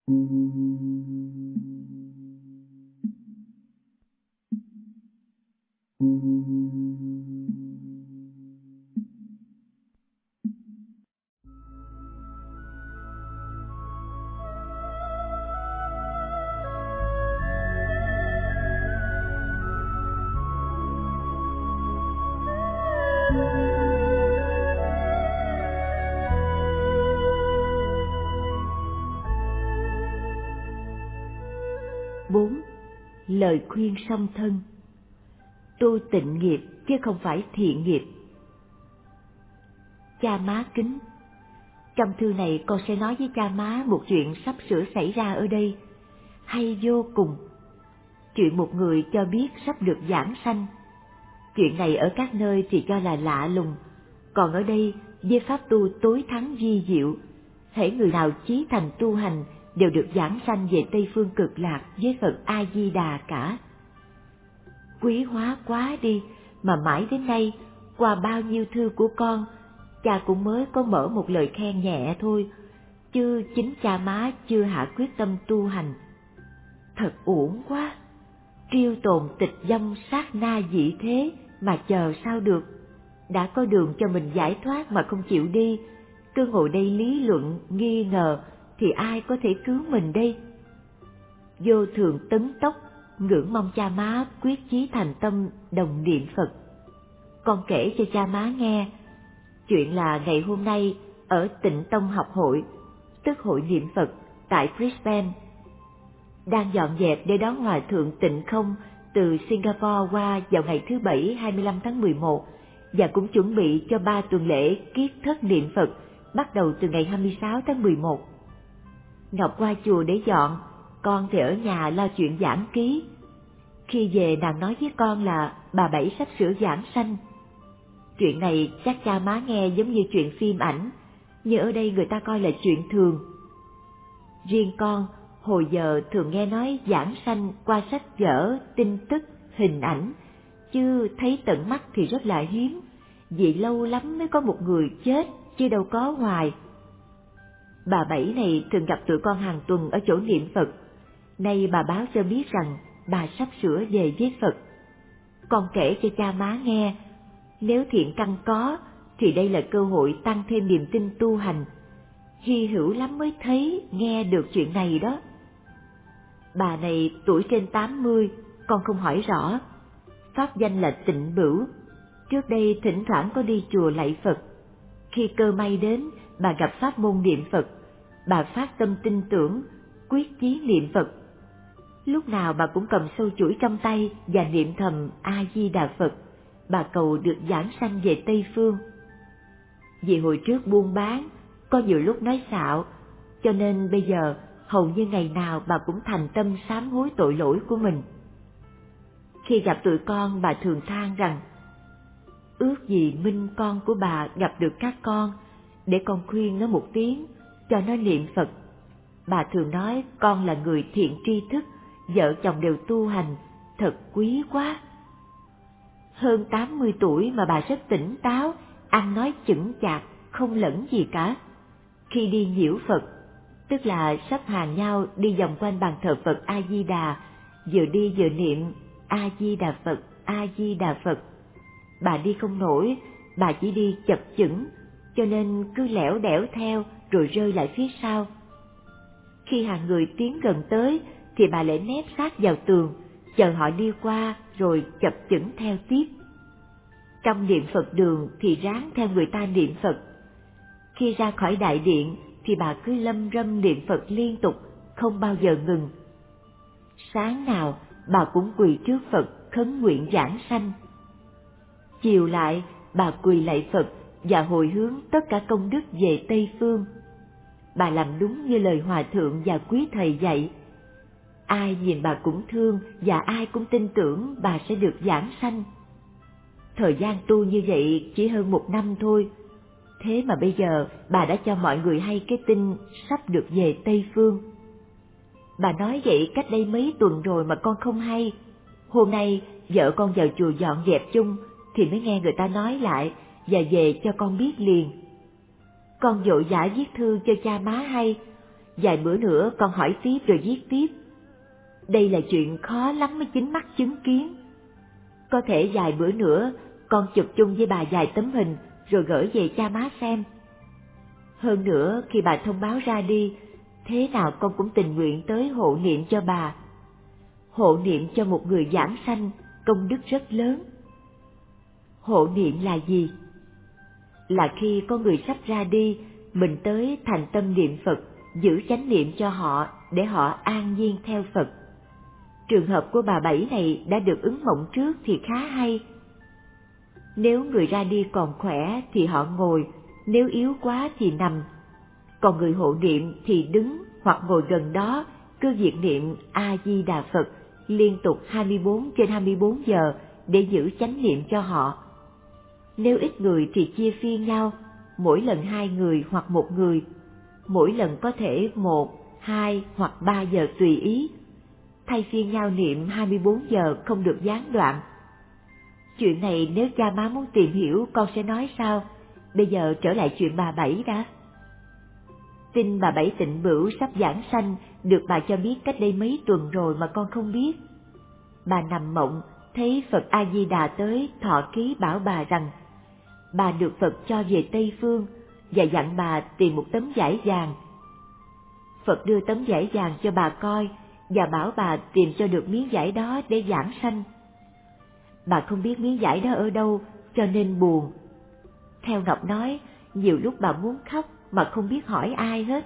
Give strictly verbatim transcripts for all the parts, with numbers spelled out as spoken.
Bốn. Lời khuyên song thân. Tu tịnh nghiệp chứ không phải thiện nghiệp. Cha má kính, trong thư này con sẽ nói với cha má một chuyện sắp sửa xảy ra ở đây, hay vô cùng. Chuyện một người cho biết sắp được giảng sanh. Chuyện này ở các nơi thì cho là lạ lùng, còn ở đây với pháp tu tối thắng vi diệu, hễ người nào chí thành tu hành đều được giảng sanh về Tây Phương Cực Lạc với Phật A Di Đà cả. Quý hóa quá đi mà mãi đến nay, qua bao nhiêu thư của con, cha cũng mới có mở một lời khen nhẹ thôi, chứ chính cha má chưa hạ quyết tâm tu hành. Thật uổng quá, triêu tồn tịch dâm sát na dị thế mà chờ sao được. Đã có đường cho mình giải thoát mà không chịu đi, cứ ngồi đây lý luận, nghi ngờ, thì ai có thể cứu mình đây? Vô thường tấn tốc, ngưỡng mong cha má quyết chí thành tâm đồng niệm Phật. Con kể cho cha má nghe, chuyện là ngày hôm nay ở Tịnh Tông học hội, tức hội niệm Phật tại Brisbane, đang dọn dẹp để đón Hòa Thượng Tịnh Không từ Singapore qua vào ngày thứ Bảy hai mươi lăm tháng mười một, và cũng chuẩn bị cho ba tuần lễ kiết thất niệm Phật bắt đầu từ ngày hai mươi sáu tháng mười một. Ngọc qua chùa để dọn, con thì ở nhà lo chuyện giảng ký. Khi về nàng nói với con là bà Bảy sắp sửa giảng sanh. Chuyện này chắc cha má nghe giống như chuyện phim ảnh, nhưng ở đây người ta coi là chuyện thường. Riêng con, hồi giờ thường nghe nói giảng sanh qua sách vở, tin tức, hình ảnh, chứ thấy tận mắt thì rất là hiếm, vì lâu lắm mới có một người chết, chứ đâu có hoài. Bà Bảy này thường gặp tụi con hàng tuần ở chỗ niệm Phật. Nay bà báo cho biết rằng bà sắp sửa về với Phật. Con kể cho cha má nghe, nếu thiện căn có, thì đây là cơ hội tăng thêm niềm tin tu hành. Hy hữu lắm mới thấy, nghe được chuyện này đó. Bà này tuổi trên tám mươi, con không hỏi rõ. Pháp danh là Tịnh Bửu. Trước đây thỉnh thoảng có đi chùa lạy Phật. Khi cơ may đến, bà gặp pháp môn niệm Phật. Bà phát tâm tin tưởng, quyết chí niệm Phật. Lúc nào bà cũng cầm sâu chuỗi trong tay và niệm thầm A Di Đà Phật. Bà cầu được giảng sanh về Tây Phương. Vì hồi trước buôn bán, có nhiều lúc nói xạo, cho nên bây giờ hầu như ngày nào bà cũng thành tâm sám hối tội lỗi của mình. Khi gặp tụi con, bà thường than rằng, ước gì Minh con của bà gặp được các con, để con khuyên nó một tiếng, cho nó niệm Phật. Bà thường nói con là người thiện tri thức, vợ chồng đều tu hành, thật quý quá. Hơn tám mươi tuổi mà bà rất tỉnh táo, ăn nói chững chạc, không lẫn gì cả. Khi đi nhiễu Phật, tức là sắp hàng nhau đi vòng quanh bàn thờ Phật A Di Đà, vừa đi vừa niệm A Di Đà Phật, A Di Đà Phật. Bà đi không nổi, bà chỉ đi chập chững, cho nên cứ lẻo đẻo theo rồi rơi lại phía sau. Khi hàng người tiến gần tới thì bà lại nép sát vào tường, chờ họ đi qua rồi chập chững theo tiếp. Trong niệm Phật đường thì ráng theo người ta niệm Phật. Khi ra khỏi đại điện thì bà cứ lâm râm niệm Phật liên tục, không bao giờ ngừng. Sáng nào bà cũng quỳ trước Phật khấn nguyện giảng sanh. Chiều lại bà quỳ lạy Phật và hồi hướng tất cả công đức về Tây Phương. Bà làm đúng như lời Hòa Thượng và quý thầy dạy. Ai nhìn bà cũng thương và ai cũng tin tưởng bà sẽ được giảng sanh. Thời gian tu như vậy chỉ hơn một năm thôi, thế mà bây giờ bà đã cho mọi người hay cái tin sắp được về Tây Phương. Bà nói vậy cách đây mấy tuần rồi mà con không hay. Hôm nay vợ con vào chùa dọn dẹp chung thì mới nghe người ta nói lại và về cho con biết liền. Con vội vã viết thư cho cha má hay, Vài bữa nữa con hỏi tiếp rồi viết tiếp. Đây là chuyện khó lắm mới chính mắt chứng kiến. Có thể vài bữa nữa con chụp chung với bà vài tấm hình rồi gửi về cha má xem. Hơn nữa khi bà thông báo ra đi, thế nào con cũng tình nguyện tới hộ niệm cho bà. Hộ niệm cho một người giảng sanh công đức rất lớn. Hộ niệm là gì? Là khi có người sắp ra đi, mình tới thành tâm niệm Phật, giữ chánh niệm cho họ để họ an nhiên theo Phật. Trường hợp của bà Bảy này đã được ứng mộng trước thì khá hay. Nếu người ra đi còn khỏe thì họ ngồi, nếu yếu quá thì nằm. Còn người hộ niệm thì đứng hoặc ngồi gần đó, cứ việc niệm A-di-đà Phật liên tục hai mươi bốn trên hai mươi bốn giờ để giữ chánh niệm cho họ. Nếu ít người thì chia phiên nhau, mỗi lần hai người hoặc một người, mỗi lần có thể một, hai hoặc ba giờ tùy ý. Thay phiên nhau niệm hai mươi bốn giờ không được gián đoạn. Chuyện này nếu cha má muốn tìm hiểu con sẽ nói sau. Bây giờ trở lại chuyện bà Bảy đã. Tin bà Bảy Tịnh Bửu sắp giảng sanh được bà cho biết cách đây mấy tuần rồi mà con không biết. Bà nằm mộng thấy Phật A Di Đà tới thọ ký bảo bà rằng bà được Phật cho về Tây Phương và dặn bà tìm một tấm vải vàng. Phật đưa tấm vải vàng cho bà coi và bảo bà tìm cho được miếng vải đó để giảng sanh. Bà không biết miếng vải đó ở đâu cho nên buồn. Theo Ngọc nói, nhiều lúc bà muốn khóc mà không biết hỏi ai hết.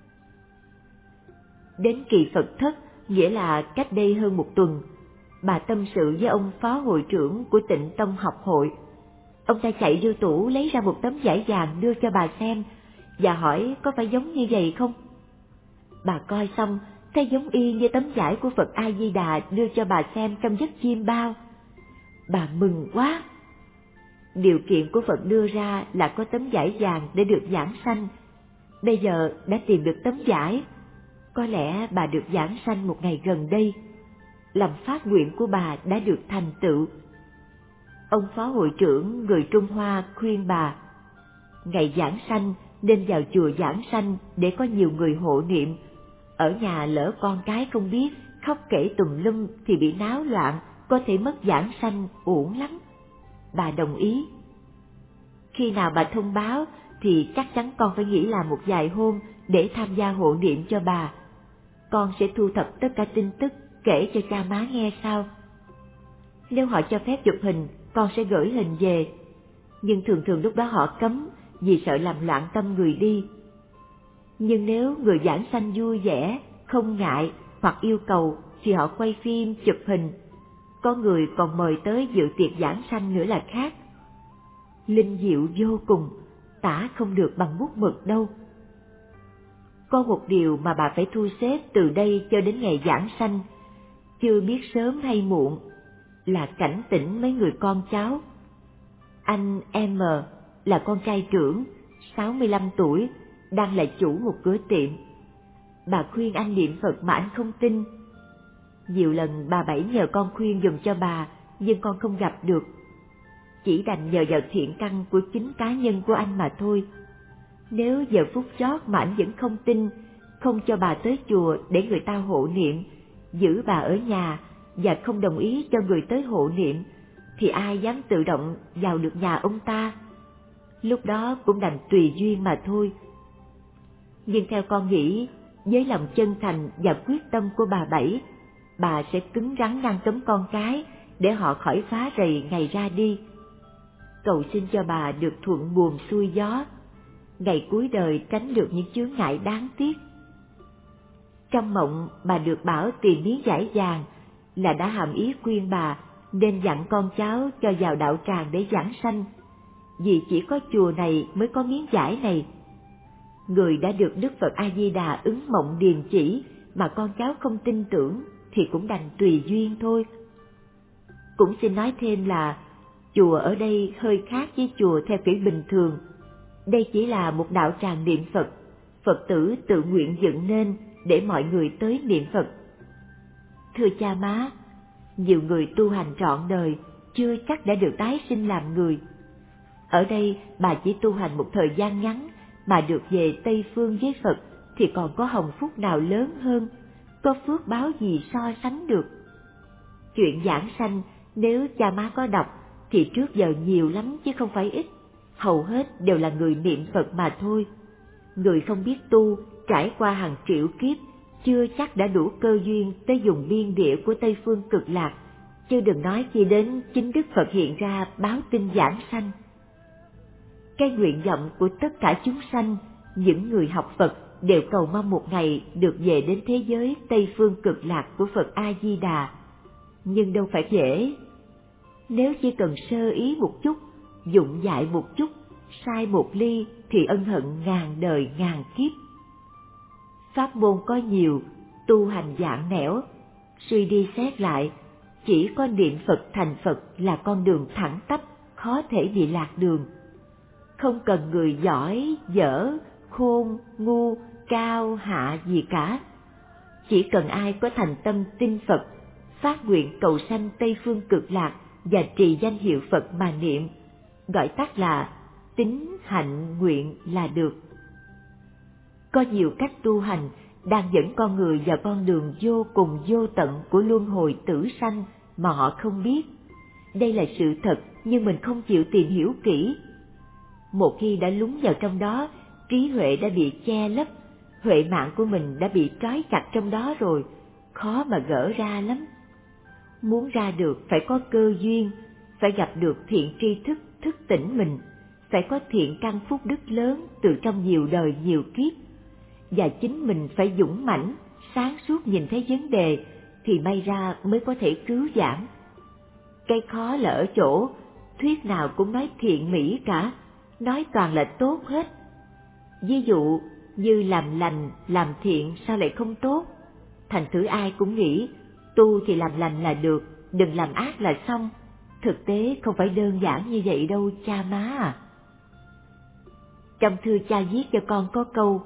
Đến kỳ Phật thất, nghĩa là cách đây hơn một tuần, bà tâm sự với ông phó hội trưởng của Tịnh Tông học hội. Ông ta chạy vô tủ lấy ra một tấm vải vàng đưa cho bà xem và hỏi có phải giống như vậy không. Bà coi xong thấy giống y như tấm vải của Phật A Di Đà đưa cho bà xem trong giấc chiêm bao. Bà mừng quá. Điều kiện của Phật đưa ra là có tấm vải vàng để được giảng sanh. Bây giờ đã tìm được tấm vải, có lẽ bà được giảng sanh một ngày gần đây. Lòng phát nguyện của bà đã được thành tựu. Ông phó hội trưởng người Trung Hoa khuyên bà, ngày giảng sanh nên vào chùa giảng sanh để có nhiều người hộ niệm. Ở nhà lỡ con cái không biết, khóc kể tùm lum thì bị náo loạn, có thể mất giảng sanh, uổng lắm. Bà đồng ý. Khi nào bà thông báo thì chắc chắn con phải nghỉ làm một vài hôm để tham gia hộ niệm cho bà. Con sẽ thu thập tất cả tin tức kể cho cha má nghe sau. Nếu họ cho phép chụp hình, con sẽ gửi hình về. Nhưng thường thường lúc đó họ cấm vì sợ làm loạn tâm người đi. Nhưng nếu người giảng sanh vui vẻ, không ngại hoặc yêu cầu thì họ quay phim, chụp hình. Có người còn mời tới dự tiệc giảng sanh nữa là khác. Linh diệu vô cùng, tả không được bằng bút mực đâu. Có một điều mà bà phải thu xếp từ đây cho đến ngày giảng sanh, chưa biết sớm hay muộn, là cảnh tỉnh mấy người con cháu. Anh M là con trai trưởng, sáu mươi lăm tuổi, đang là chủ một cửa tiệm. Bà khuyên anh niệm Phật mà anh không tin. Nhiều lần bà Bảy nhờ con khuyên giùm cho bà, nhưng con không gặp được. Chỉ đành nhờ vào thiện căn của chính cá nhân của anh mà thôi. Nếu giờ phút chót mà anh vẫn không tin, không cho bà tới chùa để người ta hộ niệm, giữ bà ở nhà và không đồng ý cho người tới hộ niệm, thì ai dám tự động vào được nhà ông ta. Lúc đó cũng đành tùy duyên mà thôi. Nhưng theo con nghĩ, với lòng chân thành và quyết tâm của bà Bảy, bà sẽ cứng rắn ngăn cấm con cái để họ khỏi phá rầy ngày ra đi. Cầu xin cho bà được thuận buồm xuôi gió, ngày cuối đời tránh được những chướng ngại đáng tiếc. Trong mộng bà được bảo tìm miếng vải vàng là đã hàm ý khuyên bà nên dặn con cháu cho vào đạo tràng để giảng sanh, vì chỉ có chùa này mới có miếng vải này. Người đã được Đức Phật A Di Đà ứng mộng điềm chỉ mà con cháu không tin tưởng thì cũng đành tùy duyên thôi. Cũng xin nói thêm là chùa ở đây hơi khác với chùa theo kiểu bình thường. Đây chỉ là một đạo tràng niệm Phật, Phật tử tự nguyện dựng nên để mọi người tới niệm Phật. Thưa cha má, nhiều người tu hành trọn đời chưa chắc đã được tái sinh làm người. Ở đây bà chỉ tu hành một thời gian ngắn mà được về Tây Phương với Phật thì còn có hồng phúc nào lớn hơn, có phước báo gì so sánh được. Chuyện giảng sanh nếu cha má có đọc thì trước giờ nhiều lắm chứ không phải ít, hầu hết đều là người niệm Phật mà thôi. Người không biết tu, trải qua hàng triệu kiếp, chưa chắc đã đủ cơ duyên tới dùng biên địa của Tây Phương Cực Lạc, chứ đừng nói chi đến chính Đức Phật hiện ra báo tin giảng sanh. Cái nguyện vọng của tất cả chúng sanh, những người học Phật đều cầu mong một ngày được về đến thế giới Tây Phương Cực Lạc của Phật A-di-đà. Nhưng đâu phải dễ. Nếu chỉ cần sơ ý một chút, dụng dại một chút, sai một ly thì ân hận ngàn đời ngàn kiếp. Pháp môn có nhiều, tu hành dạng nẻo, suy đi xét lại, chỉ có niệm Phật thành Phật là con đường thẳng tắp, khó thể bị lạc đường. Không cần người giỏi, dở, khôn, ngu, cao, hạ gì cả. Chỉ cần ai có thành tâm tin Phật, phát nguyện cầu sanh Tây Phương Cực Lạc và trì danh hiệu Phật mà niệm, gọi tắt là tín hạnh nguyện là được. Có nhiều cách tu hành đang dẫn con người vào con đường vô cùng vô tận của luân hồi tử sanh mà họ không biết. Đây là sự thật nhưng mình không chịu tìm hiểu kỹ. Một khi đã lún vào trong đó, trí huệ đã bị che lấp, huệ mạng của mình đã bị trói chặt trong đó rồi, khó mà gỡ ra lắm. Muốn ra được phải có cơ duyên, phải gặp được thiện tri thức thức tỉnh mình, phải có thiện căn phúc đức lớn từ trong nhiều đời nhiều kiếp, và chính mình phải dũng mãnh, sáng suốt nhìn thấy vấn đề thì may ra mới có thể cứu vãn. Cái khó là ở chỗ thuyết nào cũng nói thiện mỹ cả, nói toàn là tốt hết. Ví dụ như làm lành, làm thiện sao lại không tốt? Thành thử ai cũng nghĩ tu thì làm lành là được, đừng làm ác là xong. Thực tế không phải đơn giản như vậy đâu cha má à. Trong thư cha viết cho con có câu: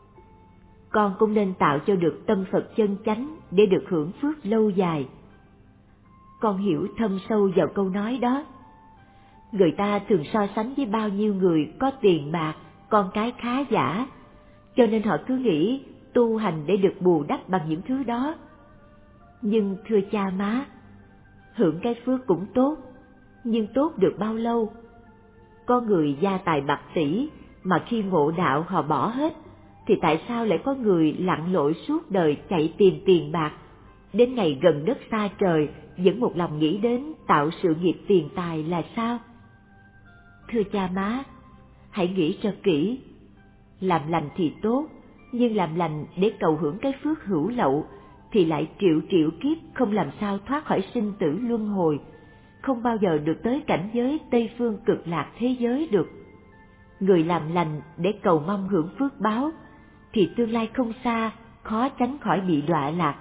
con cũng nên tạo cho được tâm Phật chân chánh để được hưởng phước lâu dài. Con hiểu thâm sâu vào câu nói đó. Người ta thường so sánh với bao nhiêu người có tiền bạc, con cái khá giả, cho nên họ cứ nghĩ tu hành để được bù đắp bằng những thứ đó. Nhưng thưa cha má, hưởng cái phước cũng tốt, nhưng tốt được bao lâu? Có người gia tài bạc tỷ mà khi ngộ đạo họ bỏ hết, thì tại sao lại có người lặn lội suốt đời chạy tìm tiền bạc, đến ngày gần đất xa trời vẫn một lòng nghĩ đến tạo sự nghiệp tiền tài là sao? Thưa cha má, hãy nghĩ cho kỹ. Làm lành thì tốt, nhưng làm lành để cầu hưởng cái phước hữu lậu thì lại triệu triệu kiếp không làm sao thoát khỏi sinh tử luân hồi, không bao giờ được tới cảnh giới Tây Phương Cực Lạc thế giới được. Người làm lành để cầu mong hưởng phước báo thì tương lai không xa, khó tránh khỏi bị đọa lạc.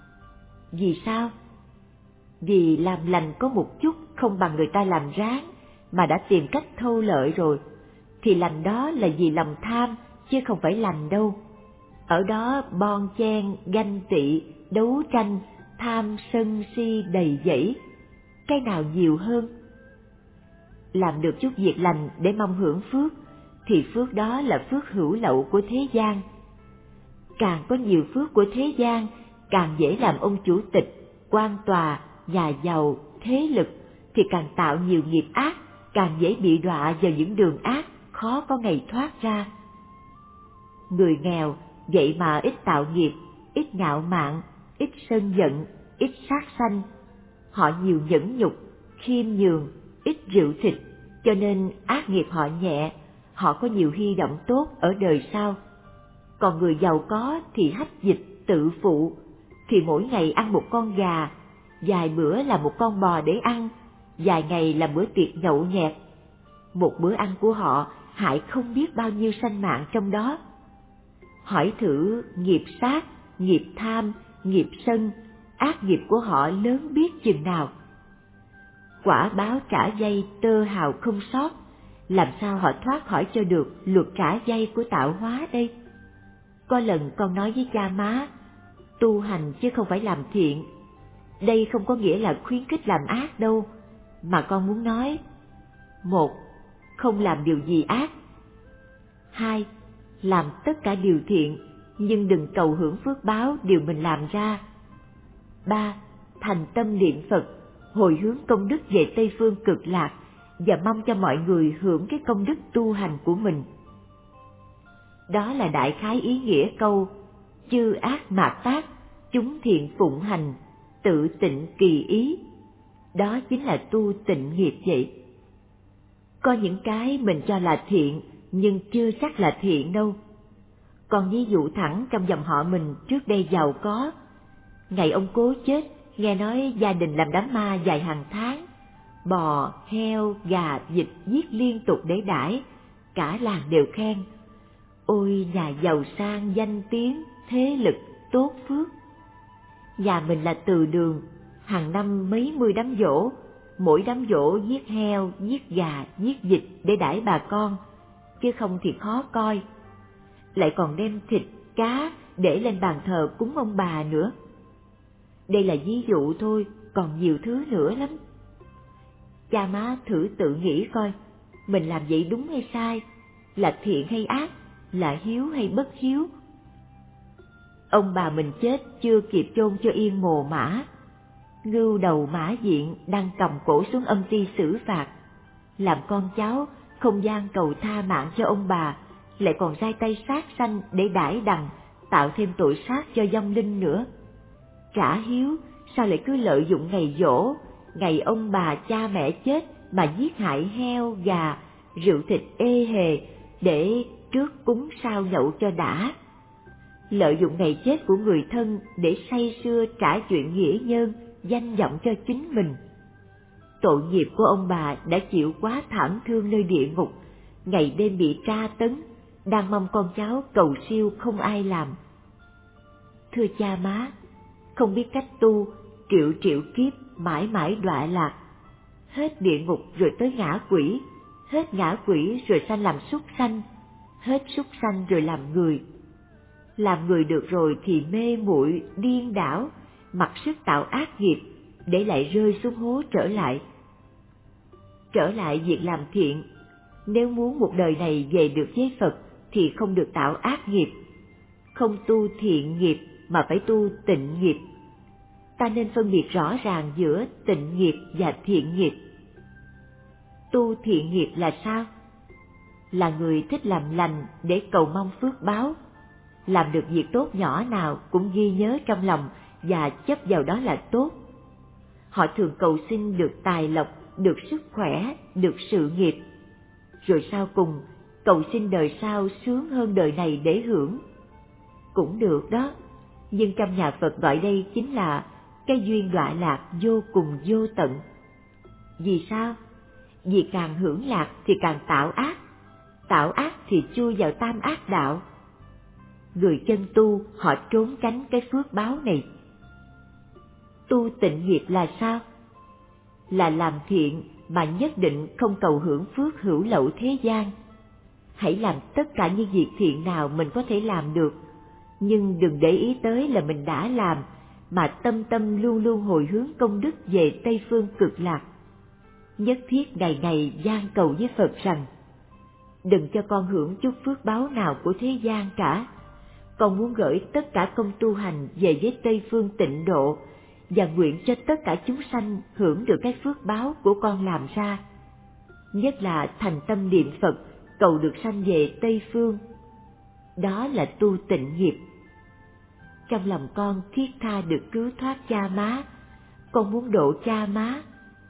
Vì sao? Vì làm lành có một chút không bằng người ta làm ráng, mà đã tìm cách thâu lợi rồi, thì lành đó là vì lòng tham, chứ không phải lành đâu. Ở đó bon chen, ganh tị, đấu tranh, tham sân si đầy dẫy, cái nào nhiều hơn? Làm được chút việc lành để mong hưởng phước, thì phước đó là phước hữu lậu của thế gian. Càng có nhiều phước của thế gian, càng dễ làm ông chủ tịch, quan tòa, nhà giàu, thế lực, thì càng tạo nhiều nghiệp ác, càng dễ bị đọa vào những đường ác, khó có ngày thoát ra. Người nghèo vậy mà ít tạo nghiệp, ít ngạo mạn, ít sân giận, ít sát sanh. Họ nhiều nhẫn nhục, khiêm nhường, ít rượu thịt, cho nên ác nghiệp họ nhẹ, họ có nhiều hy vọng tốt ở đời sau. Còn người giàu có thì hách dịch tự phụ, thì mỗi ngày ăn một con gà, vài bữa là một con bò để ăn, vài ngày là bữa tiệc nhậu nhẹt. Một bữa ăn của họ hại không biết bao nhiêu sanh mạng trong đó. Hỏi thử nghiệp sát, nghiệp tham, nghiệp sân, ác nghiệp của họ lớn biết chừng nào. Quả báo trả dây tơ hào không sót, làm sao họ thoát khỏi cho được luật trả dây của tạo hóa đây? Có lần con nói với cha má, tu hành chứ không phải làm thiện. Đây không có nghĩa là khuyến khích làm ác đâu, mà con muốn nói: một, không làm điều gì ác; hai, làm tất cả điều thiện, nhưng đừng cầu hưởng phước báo điều mình làm ra. Ba. Thành tâm niệm Phật, hồi hướng công đức về Tây Phương Cực Lạc và mong cho mọi người hưởng cái công đức tu hành của mình. Đó là đại khái ý nghĩa câu chư ác mạt tác, chúng thiện phụng hành, tự tịnh kỳ ý. Đó chính là tu tịnh nghiệp vậy. Có những cái mình cho là thiện nhưng chưa chắc là thiện đâu. Còn ví dụ thẳng trong dòng họ mình trước đây giàu có, ngày ông cố chết, nghe nói gia đình làm đám ma dài hàng tháng, bò, heo, gà, vịt giết liên tục để đãi, cả làng đều khen. Ôi nhà giàu sang danh tiếng, thế lực, tốt phước. Nhà mình là từ đường, hàng năm mấy mươi đám giỗ, mỗi đám giỗ giết heo, giết gà, giết vịt để đãi bà con, chứ không thì khó coi. Lại còn đem thịt, cá để lên bàn thờ cúng ông bà nữa. Đây là ví dụ thôi, còn nhiều thứ nữa lắm. Cha má thử tự nghĩ coi, mình làm vậy đúng hay sai, là thiện hay ác, là hiếu hay bất hiếu. Ông bà mình chết chưa kịp chôn cho yên mồ mả, ngưu đầu mã diện đang cầm cổ xuống âm ty xử phạt. Làm con cháu không gian cầu tha mạng cho ông bà, lại còn giai tay sát sanh để đãi đằng, tạo thêm tội sát cho vong linh nữa. Trả hiếu sao lại cứ lợi dụng ngày giỗ, ngày ông bà cha mẹ chết mà giết hại heo, gà, rượu thịt ê hề để trước cúng sao nhậu cho đã. Lợi dụng ngày chết của người thân để say sưa trả chuyện nghĩa nhân, danh vọng cho chính mình. Tội nghiệp của ông bà đã chịu quá thảm thương nơi địa ngục, ngày đêm bị tra tấn, đang mong con cháu cầu siêu không ai làm. Thưa cha má, không biết cách tu, triệu triệu kiếp mãi mãi đọa lạc. Hết địa ngục rồi tới ngã quỷ, hết ngã quỷ rồi sanh làm súc sanh, hết súc sanh rồi làm người. Làm người được rồi thì mê muội điên đảo, mặc sức tạo ác nghiệp, để lại rơi xuống hố trở lại. Trở lại việc làm thiện, nếu muốn một đời này về được với Phật thì không được tạo ác nghiệp, không tu thiện nghiệp mà phải tu tịnh nghiệp. Ta nên phân biệt rõ ràng giữa tịnh nghiệp và thiện nghiệp. Tu thiện nghiệp là sao? Là người thích làm lành để cầu mong phước báo, làm được việc tốt nhỏ nào cũng ghi nhớ trong lòng và chấp vào đó là tốt. Họ thường cầu xin được tài lộc, được sức khỏe, được sự nghiệp, rồi sau cùng cầu xin đời sau sướng hơn đời này để hưởng. Cũng được đó, nhưng trong nhà Phật gọi đây chính là cái duyên đọa lạc vô cùng vô tận. Vì sao? Vì càng hưởng lạc thì càng tạo ác, tạo ác thì chui vào tam ác đạo. Người chân tu họ trốn tránh cái phước báo này. Tu tịnh nghiệp là sao? Là làm thiện mà nhất định không cầu hưởng phước hữu lậu thế gian. Hãy làm tất cả những việc thiện nào mình có thể làm được, nhưng đừng để ý tới là mình đã làm, mà tâm tâm luôn luôn hồi hướng công đức về Tây Phương Cực Lạc. Nhất thiết ngày ngày van cầu với Phật rằng, đừng cho con hưởng chút phước báo nào của thế gian cả. Con muốn gửi tất cả công tu hành về với Tây Phương Tịnh Độ, và nguyện cho tất cả chúng sanh hưởng được cái phước báo của con làm ra. Nhất là thành tâm niệm Phật, cầu được sanh về Tây Phương. Đó là tu tịnh nghiệp. Trong lòng con thiết tha được cứu thoát cha má, con muốn độ cha má.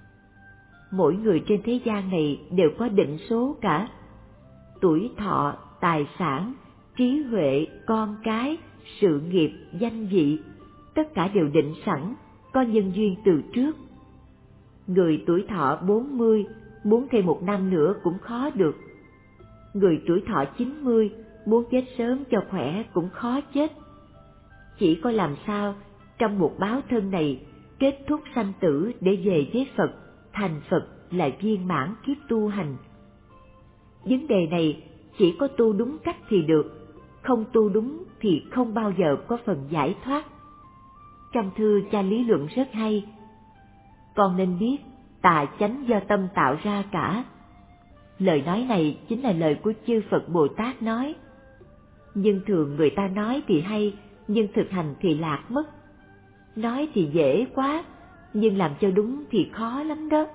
Mỗi người trên thế gian này đều có định số cả. Tuổi thọ, tài sản, trí huệ, con cái, sự nghiệp, danh vị, tất cả đều định sẵn, có nhân duyên từ trước. Người tuổi thọ bốn mươi, muốn thêm một năm nữa cũng khó được. Người tuổi thọ chín mươi, muốn chết sớm cho khỏe cũng khó chết. Chỉ có làm sao trong một báo thân này kết thúc sanh tử để về với Phật, thành Phật là viên mãn kiếp tu hành. Vấn đề này chỉ có tu đúng cách thì được, không tu đúng thì không bao giờ có phần giải thoát. Trong thư cha lý luận rất hay. Con nên biết tà chánh do tâm tạo ra cả. Lời nói này chính là lời của chư Phật Bồ Tát nói. nhưng thường người ta nói thì hay, nhưng thực hành thì lạc mất. Nói thì dễ quá, nhưng làm cho đúng thì khó lắm đó.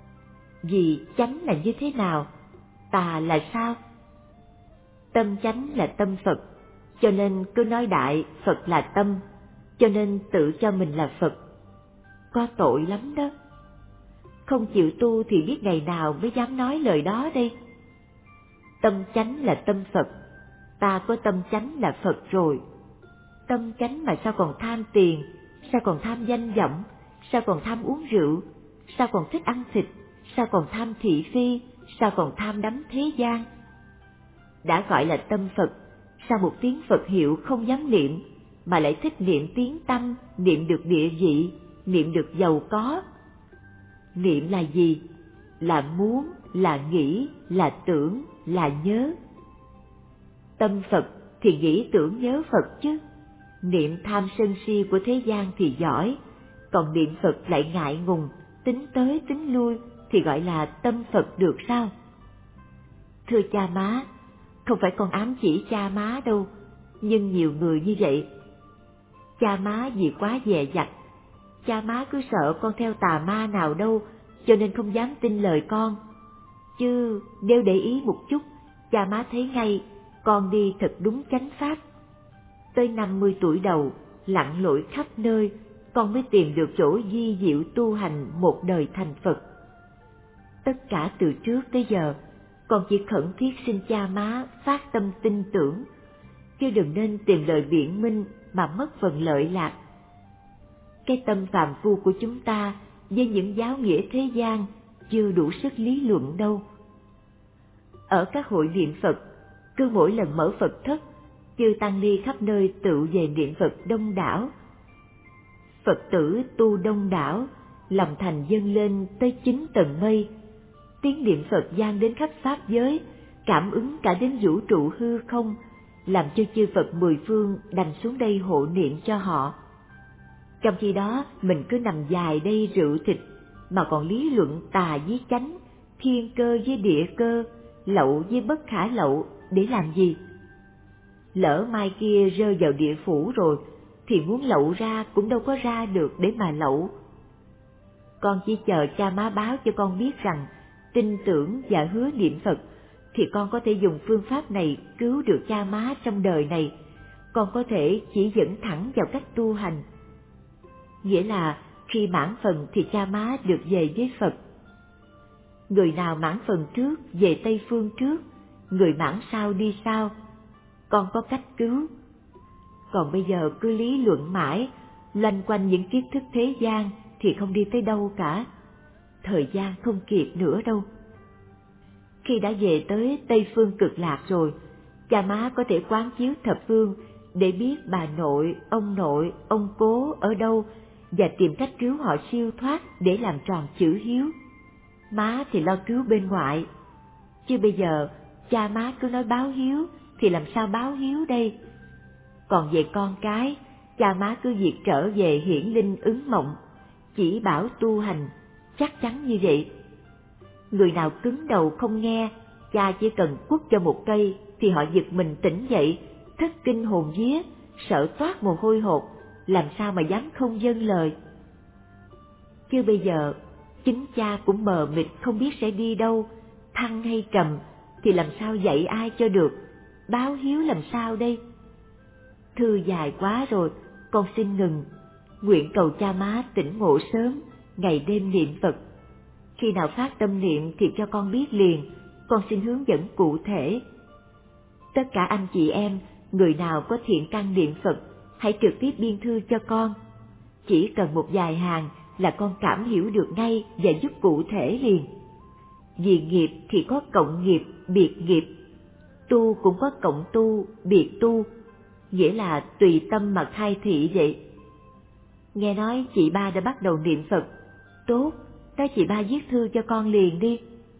Vì chánh là như thế nào, tà là sao? Tâm chánh là tâm Phật, cho nên cứ nói đại Phật là tâm, cho nên tự cho mình là Phật. Có tội lắm đó. Không chịu tu thì biết ngày nào mới dám nói lời đó đây. Tâm chánh là tâm Phật, ta có tâm chánh là Phật rồi. Tâm chánh mà sao còn tham tiền, sao còn tham danh vọng, sao còn tham uống rượu, sao còn thích ăn thịt, sao còn tham thị phi, sao còn tham đắm thế gian. Đã gọi là tâm Phật, sao một tiếng Phật hiệu không dám niệm, mà lại thích niệm tiếng tâm, niệm được địa vị, niệm được giàu có. Niệm là gì? Là muốn, là nghĩ, là tưởng, là nhớ. Tâm Phật thì nghĩ tưởng nhớ Phật chứ. Niệm tham sân si của thế gian thì giỏi, còn niệm Phật lại ngại ngùng, tính tới tính lui thì gọi là tâm Phật được sao? Thưa cha má, không phải con ám chỉ cha má đâu, nhưng nhiều người như vậy. Cha má vì quá dè dặt, cha má cứ sợ con theo tà ma nào đâu, cho nên không dám tin lời con. Chứ nếu để ý một chút, cha má thấy ngay con đi thật đúng chánh pháp. Tới năm mươi tuổi đầu, lặn lội khắp nơi, con mới tìm được chỗ di diệu tu hành một đời thành Phật. Tất cả từ trước tới giờ, con chỉ khẩn thiết xin cha má phát tâm tin tưởng, chứ đừng nên tìm lời biện minh mà mất phần lợi lạc. Cái tâm phàm phu của chúng ta với những giáo nghĩa thế gian chưa đủ sức lý luận đâu. Ở các hội niệm Phật, cứ mỗi lần mở Phật thất, chư tăng ni khắp nơi tự về niệm Phật đông đảo. Phật tử tu đông đảo, lòng thành dâng lên tới chín tầng mây. Tiếng niệm Phật vang đến khắp pháp giới, cảm ứng cả đến vũ trụ hư không, làm cho chư Phật mười phương đành xuống đây hộ niệm cho họ. Trong khi đó, mình cứ nằm dài đây rượu thịt, mà còn lý luận tà với chánh, thiên cơ với địa cơ, lậu với bất khả lậu, để làm gì? Lỡ mai kia rơi vào địa phủ rồi, thì muốn lậu ra cũng đâu có ra được để mà lậu. Con chỉ chờ cha má báo cho con biết rằng, tin tưởng và hứa niệm Phật, thì con có thể dùng phương pháp này cứu được cha má trong đời này. Con có thể chỉ dẫn thẳng vào cách tu hành. Nghĩa là khi mãn phần thì cha má được về với Phật. Người nào mãn phần trước về Tây Phương trước, người mãn sau đi sau. Con có cách cứu. Còn bây giờ cứ lý luận mãi, loanh quanh những kiến thức thế gian thì không đi tới đâu cả. Thời gian không kịp nữa đâu. Khi đã về tới Tây Phương Cực Lạc rồi, cha má có thể quán chiếu thập phương để biết bà nội, ông nội, ông cố ở đâu và tìm cách cứu họ siêu thoát để làm tròn chữ hiếu. Má thì lo cứu bên ngoại. Chứ bây giờ cha má cứ nói báo hiếu thì làm sao báo hiếu đây? Còn về con cái, cha má cứ việc trở về hiển linh ứng mộng, chỉ bảo tu hành, chắc chắn như vậy. Người nào cứng đầu không nghe, cha chỉ cần quất cho một cây thì họ giật mình tỉnh dậy, thất kinh hồn vía, sợ toát mồ hôi hột, làm sao mà dám không vâng lời. Chứ bây giờ chính cha cũng mờ mịt không biết sẽ đi đâu, thăng hay trầm, thì làm sao dạy ai cho được, báo hiếu làm sao đây? Thư dài quá rồi, con xin ngừng. Nguyện cầu cha má tỉnh ngộ sớm, ngày đêm niệm Phật. Khi nào phát tâm niệm thì cho con biết liền, con xin hướng dẫn cụ thể. Tất cả anh chị em, người nào có thiện căn niệm Phật, hãy trực tiếp biên thư cho con. Chỉ cần một vài hàng là con cảm hiểu được ngay và giúp cụ thể liền. Vì nghiệp thì có cộng nghiệp, biệt nghiệp. Tu cũng có cộng tu, biệt tu. Nghĩa là tùy tâm mà khai thị vậy. Nghe nói chị ba đã bắt đầu niệm Phật. Tốt, đó chị ba viết thư cho con liền đi.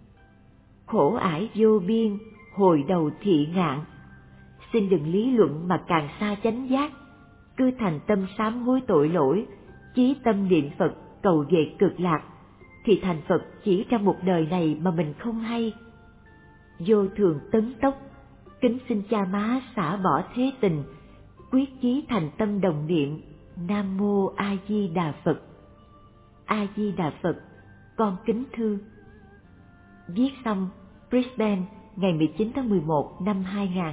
Khổ ải vô biên, hồi đầu thị ngạn. Xin đừng lý luận mà càng xa chánh giác. Cứ thành tâm sám hối tội lỗi, chí tâm niệm Phật cầu về cực lạc, thì thành Phật chỉ trong một đời này mà mình không hay. Vô thường tấn tốc, kính xin cha má xả bỏ thế tình, quyết chí thành tâm đồng niệm Nam Mô A Di Đà Phật. A Di Đà Phật, con kính thư. Viết xong Brisbane ngày mười chín tháng mười một năm hai nghìn.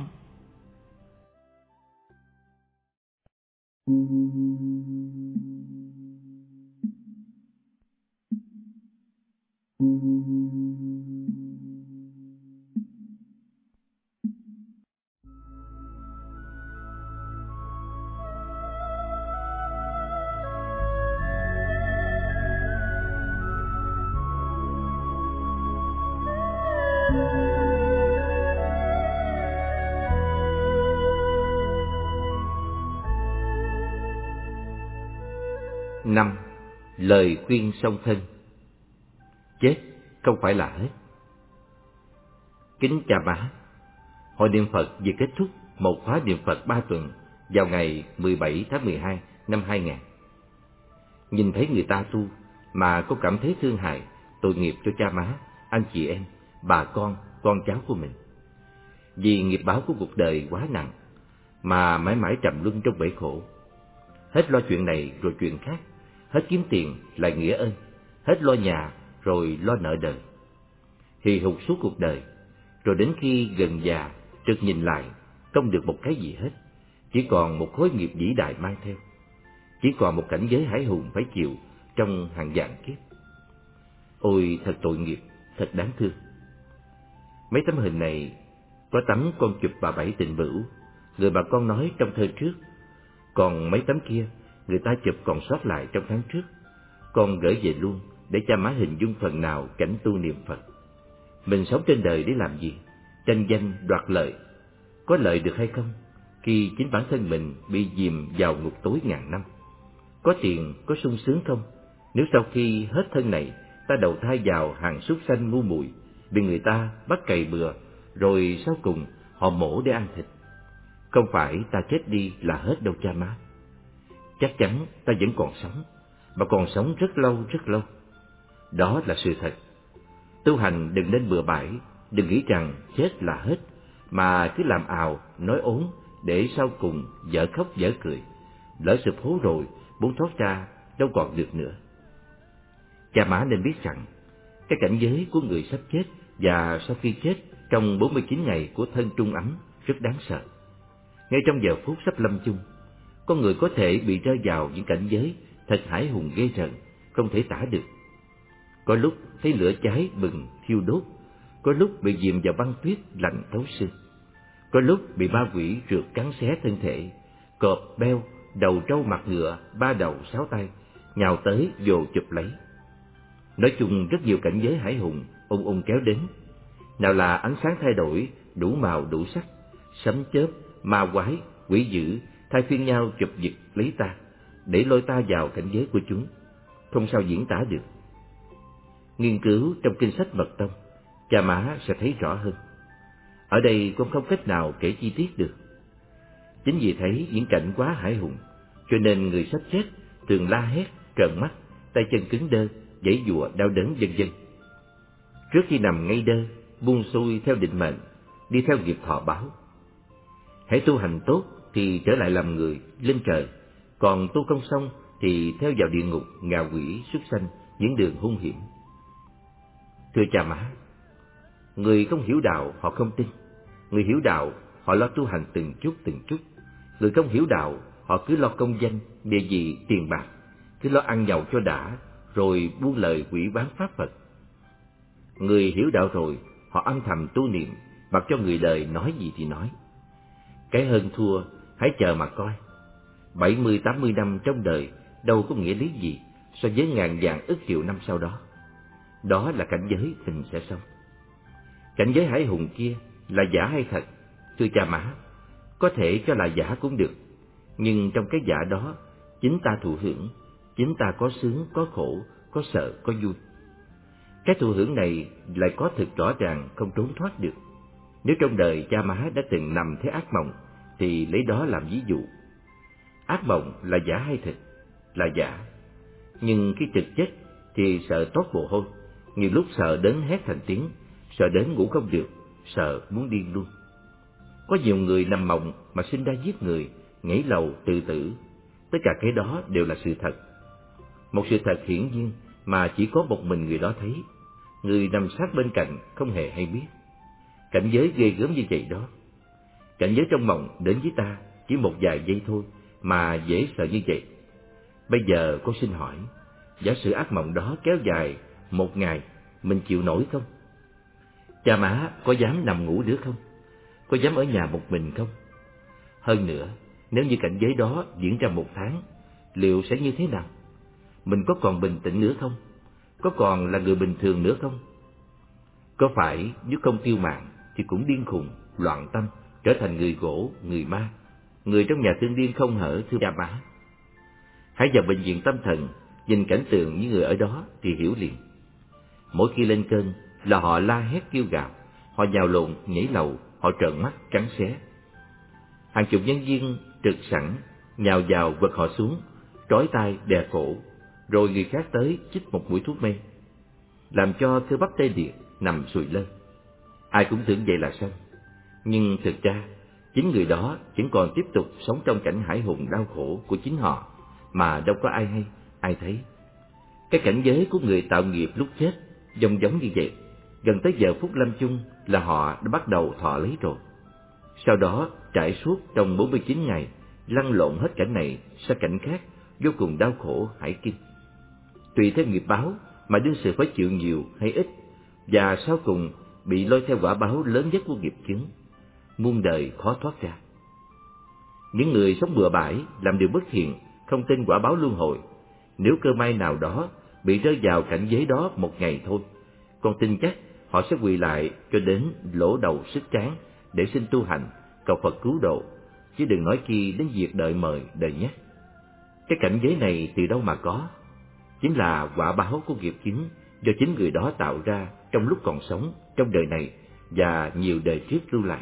Năm. Lời khuyên song thân. Chết không phải là hết. Kính cha má, hội niệm Phật vừa kết thúc một khóa niệm Phật ba tuần vào ngày mười bảy tháng mười hai năm hai nghìn. Nhìn thấy người ta tu mà có cảm thấy thương hại, tội nghiệp cho cha má, anh chị em, bà con, con cháu của mình. Vì nghiệp báo của cuộc đời quá nặng mà mãi mãi trầm luân trong bể khổ. Hết lo chuyện này rồi chuyện khác, hết kiếm tiền lại nghĩa ơn, hết lo nhà rồi lo nợ đời. Hì hục suốt cuộc đời, rồi đến khi gần già, chợt nhìn lại, không được một cái gì hết, chỉ còn một khối nghiệp vĩ đại mang theo, chỉ còn một cảnh giới hải hùng phải chịu trong hàng vạn kiếp. Ôi thật tội nghiệp, thật đáng thương. Mấy tấm hình này, có tấm con chụp bà Bảy Tình Bửu, người bà con nói trong thơ trước, còn mấy tấm kia người ta chụp còn sót lại trong tháng trước. Con gửi về luôn để cha má hình dung phần nào cảnh tu niệm Phật. Mình sống trên đời để làm gì? Tranh danh đoạt lợi. Có lợi được hay không khi chính bản thân mình bị dìm vào ngục tối ngàn năm? Có tiền, có sung sướng không nếu sau khi hết thân này ta đầu thai vào hàng súc sanh ngu muội, bị người ta bắt cày bừa, rồi sau cùng họ mổ để ăn thịt? Không phải ta chết đi là hết đâu cha má. Chắc chắn ta vẫn còn sống, mà còn sống rất lâu rất lâu. Đó là sự thật. Tu hành đừng nên bừa bãi, đừng nghĩ rằng chết là hết, mà cứ làm ào, nói ốn, để sau cùng dở khóc dở cười. Lỡ sụp hố rồi, muốn thoát ra đâu còn được nữa. Cha má nên biết rằng, cái cảnh giới của người sắp chết và sau khi chết trong bốn mươi chín ngày của thân trung ấm rất đáng sợ. Ngay trong giờ phút sắp lâm chung, con người có thể bị rơi vào những cảnh giới thật hãi hùng ghê rợn, không thể tả được. Có lúc thấy lửa cháy bừng thiêu đốt, có lúc bị dìm vào băng tuyết lạnh thấu xương, có lúc bị ma quỷ rượt cắn xé thân thể, cọp beo, đầu trâu mặt ngựa, ba đầu sáu tay nhào tới vồ chụp lấy. Nói chung rất nhiều cảnh giới hãi hùng ung ung kéo đến. Nào là ánh sáng thay đổi đủ màu đủ sắc, sấm chớp, ma quái, quỷ dữ thay phiên nhau chụp giật lấy ta, để lôi ta vào cảnh giới của chúng, không sao diễn tả được. Nghiên cứu trong kinh sách Mật Tông, cha má sẽ thấy rõ hơn. Ở đây con không cách nào kể chi tiết được. Chính vì thấy những cảnh quá hãi hùng, cho nên người sắp chết thường la hét, trợn mắt, tay chân cứng đơ, giãy giụa đau đớn vân vân. Trước khi nằm ngay đơ, buông xuôi theo định mệnh, đi theo nghiệp thọ báo. Hãy tu hành tốt thì trở lại làm người, lên trời, còn tu không xong thì theo vào địa ngục, ngạ quỷ, súc sanh, những đường hung hiểm. Thưa cha má, người không hiểu đạo họ không tin, người hiểu đạo họ lo tu hành từng chút từng chút, người không hiểu đạo họ cứ lo công danh, địa vị, tiền bạc, cứ lo ăn nhậu cho đã, rồi buông lời quỷ bán pháp Phật. Người hiểu đạo rồi họ âm thầm tu niệm, mặc cho người đời nói gì thì nói. Cái hơn thua hãy chờ mà coi. Bảy mươi tám mươi năm trong đời đâu có nghĩa lý gì so với ngàn vạn ức triệu năm sau đó. Đó là cảnh giới tình sẽ xong. Cảnh giới hải hùng kia là giả hay thật? Thưa cha má, có thể cho là giả cũng được, nhưng trong cái giả đó chính ta thụ hưởng, chính ta có sướng, có khổ, có sợ, có vui. Cái thụ hưởng này lại có thực rõ ràng, không trốn thoát được. Nếu trong đời cha má đã từng nằm thấy ác mộng, thì lấy đó làm ví dụ. Ác mộng là giả hay thật? Là giả. Nhưng khi trực chết thì sợ toát mồ hôi, nhiều lúc sợ đến hét thành tiếng, sợ đến ngủ không được, sợ muốn điên luôn. Có nhiều người nằm mộng mà sinh ra giết người, nhảy lầu, tự tử. Tất cả cái đó đều là sự thật. Một sự thật hiển nhiên mà chỉ có một mình người đó thấy. Người nằm sát bên cạnh không hề hay biết. Cảnh giới ghê gớm như vậy đó. Cảnh giới trong mộng đến với ta chỉ một vài giây thôi mà dễ sợ như vậy. Bây giờ con xin hỏi, giả sử ác mộng đó kéo dài một ngày, mình chịu nổi không? Cha má có dám nằm ngủ nữa không? Có dám ở nhà một mình không? Hơn nữa, nếu như cảnh giới đó diễn ra một tháng, liệu sẽ như thế nào? Mình có còn bình tĩnh nữa không? Có còn là người bình thường nữa không? Có phải nếu không tiêu mạng thì cũng điên khùng, loạn tâm, trở thành người gỗ, người ma, người trong nhà thương điên không hở, thưa cha má? Hãy vào bệnh viện tâm thần, nhìn cảnh tượng những người ở đó thì hiểu liền. Mỗi khi lên cơn là họ la hét kêu gào, họ nhào lộn, nhảy lầu, họ trợn mắt, cắn xé. Hàng chục nhân viên trực sẵn, nhào vào vật họ xuống, trói tay đè cổ, rồi người khác tới chích một mũi thuốc mê, làm cho cơ bắp tê liệt, nằm sùi lơ. Ai cũng tưởng vậy là xong, nhưng thực ra chính người đó vẫn còn tiếp tục sống trong cảnh hãi hùng đau khổ của chính họ mà đâu có ai hay, ai thấy. Cái cảnh giới của người tạo nghiệp lúc chết giống giống như vậy, gần tới giờ phút lâm chung là họ đã bắt đầu thọ lấy rồi. Sau đó trải suốt trong bốn mươi chín ngày, lăn lộn hết cảnh này sang cảnh khác, vô cùng đau khổ hãi kinh. Tùy theo nghiệp báo mà đương sự phải chịu nhiều hay ít, và sau cùng bị lôi theo quả báo lớn nhất của nghiệp chướng, muôn đời khó thoát ra. Những người sống bừa bãi, làm điều bất thiện, không tin quả báo luân hồi, nếu cơ may nào đó bị rơi vào cảnh giới đó một ngày thôi, con tin chắc họ sẽ quỳ lại cho đến lỗ đầu sức trán để xin tu hành, cầu Phật cứu độ, chứ đừng nói chi đến việc đợi mời, đợi nhắc. Cái cảnh giới này từ đâu mà có? Chính là quả báo của nghiệp chướng do chính người đó tạo ra trong lúc còn sống, trong đời này và nhiều đời trước lưu lại.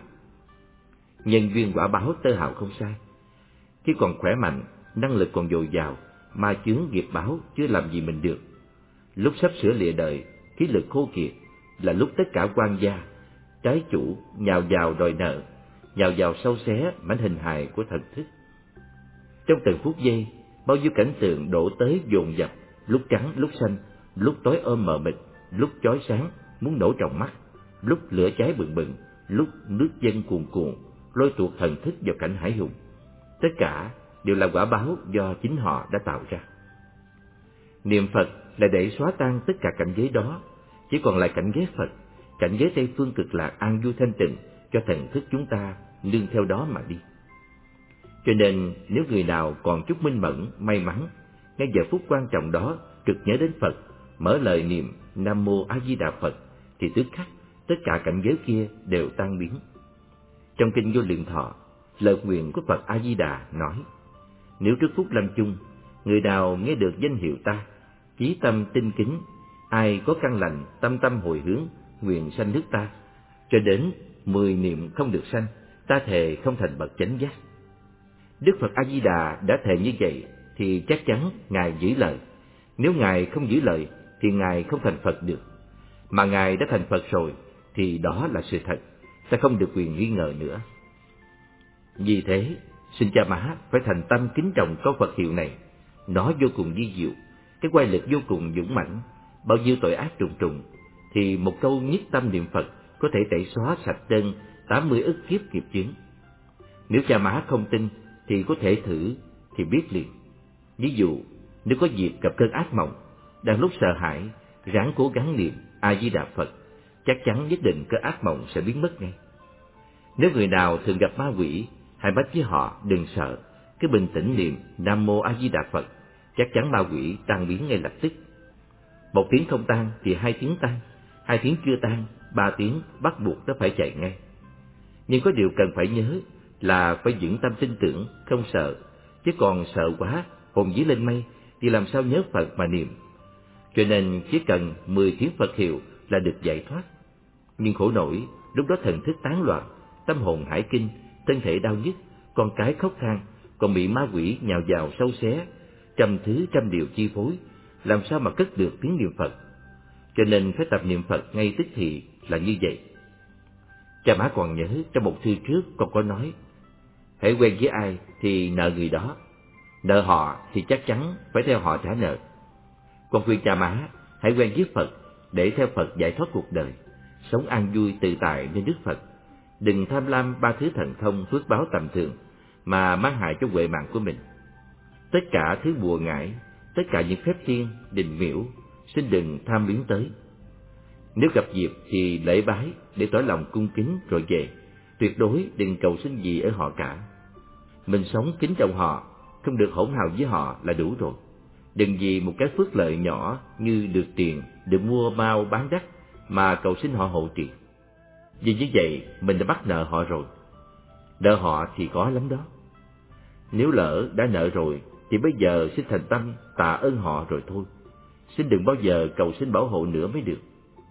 Nhân duyên quả báo tơ hào không sai. Khi còn khỏe mạnh, năng lực còn dồi dào, ma chướng nghiệp báo chưa làm gì mình được. Lúc sắp sửa lìa đời, khí lực khô kiệt, là lúc tất cả quan gia, trái chủ nhào vào đòi nợ, nhào vào sâu xé mảnh hình hài của thần thức. Trong từng phút giây, bao nhiêu cảnh tượng đổ tới dồn dập, lúc trắng lúc xanh, lúc tối ôm mờ mịt, lúc chói sáng muốn nổ tròng mắt, lúc lửa cháy bừng bừng, lúc nước dâng cuồn cuộn, lôi tuột thần thức vào cảnh hải hùng. Tất cả đều là quả báo do chính họ đã tạo ra. Niệm Phật là để xóa tan tất cả cảnh giới đó, chỉ còn lại cảnh giới Phật, cảnh giới Tây phương cực lạc an vui thanh tịnh, cho thần thức chúng ta nương theo đó mà đi. Cho nên nếu người nào còn chút minh mẫn, may mắn, ngay giờ phút quan trọng đó trực nhớ đến Phật, mở lời niệm Nam Mô A Di Đà Phật, thì tức khắc tất cả cảnh giới kia đều tan biến. Trong kinh Vô Lượng Thọ, lời nguyện của Phật A Di Đà nói: nếu trước phút lâm chung, người nào nghe được danh hiệu ta, chí tâm tinh kính, ai có căn lành, tâm tâm hồi hướng, nguyện sanh nước ta, cho đến mười niệm không được sanh, ta thề không thành bậc chánh giác. Đức Phật A Di Đà đã thề như vậy thì chắc chắn Ngài giữ lời. Nếu Ngài không giữ lời thì Ngài không thành Phật được. Mà Ngài đã thành Phật rồi thì đó là sự thật, ta không được quyền nghi ngờ nữa. Vì thế, xin cha má phải thành tâm kính trọng câu Phật hiệu này. Nó vô cùng vi diệu, cái quay lực vô cùng dũng mãnh, bao nhiêu tội ác trùng trùng, thì một câu nhất tâm niệm Phật có thể tẩy xóa sạch trên tám mươi ức kiếp nghiệp chướng. Nếu cha má không tin thì có thể thử thì biết liền. Ví dụ, nếu có dịp gặp cơn ác mộng, đang lúc sợ hãi, ráng cố gắng niệm A Di Đà Phật, chắc chắn nhất định cơn ác mộng sẽ biến mất ngay. Nếu người nào thường gặp ma quỷ, hãy bắt với họ đừng sợ, cứ bình tĩnh niệm Nam Mô A Di Đà Phật, chắc chắn ma quỷ tan biến ngay lập tức. Một tiếng không tan thì hai tiếng tan, hai tiếng chưa tan, ba tiếng bắt buộc nó phải chạy ngay. Nhưng có điều cần phải nhớ là phải vững tâm tin tưởng, không sợ, chứ còn sợ quá, hồn vía lên mây thì làm sao nhớ Phật mà niệm. Cho nên chỉ cần mười tiếng Phật hiệu là được giải thoát. Nhưng khổ nổi, lúc đó thần thức tán loạn, tâm hồn hải kinh, thân thể đau nhức, con cái khóc than, còn bị ma quỷ nhào vào sâu xé, trăm thứ trăm điều chi phối, làm sao mà cất được tiếng niệm Phật. Cho nên phải tập niệm Phật ngay tức thì là như vậy. Cha má còn nhớ trong một thư trước con có nói, hãy quen với ai thì nợ người đó, nợ họ thì chắc chắn phải theo họ trả nợ. Con khuyên cha má hãy quen với Phật để theo Phật giải thoát cuộc đời, sống an vui tự tại nơi Đức Phật. Đừng tham lam ba thứ thần thông phước báo tầm thường mà mang hại cho huệ mạng của mình. Tất cả thứ bùa ngải, tất cả những phép tiên, đình miễu, xin đừng tham luyến tới. Nếu gặp dịp thì lễ bái để tỏ lòng cung kính rồi về, tuyệt đối đừng cầu xin gì ở họ cả. Mình sống kính trọng họ, không được hỗn hào với họ là đủ rồi. Đừng vì một cái phước lợi nhỏ như được tiền, được mua mau bán đắt mà cầu xin họ hộ trì. Vì như vậy mình đã bắt nợ họ rồi. Nợ họ thì có lắm đó. Nếu lỡ đã nợ rồi thì bây giờ xin thành tâm tạ ơn họ rồi thôi. Xin đừng bao giờ cầu xin bảo hộ nữa mới được.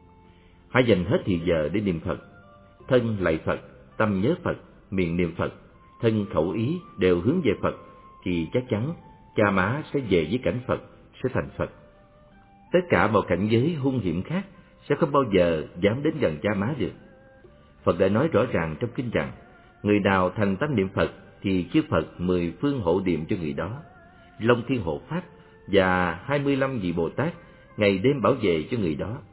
Hãy dành hết thì giờ để niệm Phật. Thân lạy Phật, tâm nhớ Phật, miệng niệm Phật, thân khẩu ý đều hướng về Phật, thì chắc chắn cha má sẽ về với cảnh Phật, sẽ thành Phật. Tất cả mọi cảnh giới hung hiểm khác sẽ không bao giờ dám đến gần cha má được. Phật đã nói rõ ràng trong kinh rằng, người nào thành tâm niệm Phật thì chư Phật mười phương hộ niệm cho người đó, Long Thiên hộ pháp và hai mươi lăm vị Bồ Tát ngày đêm bảo vệ cho người đó.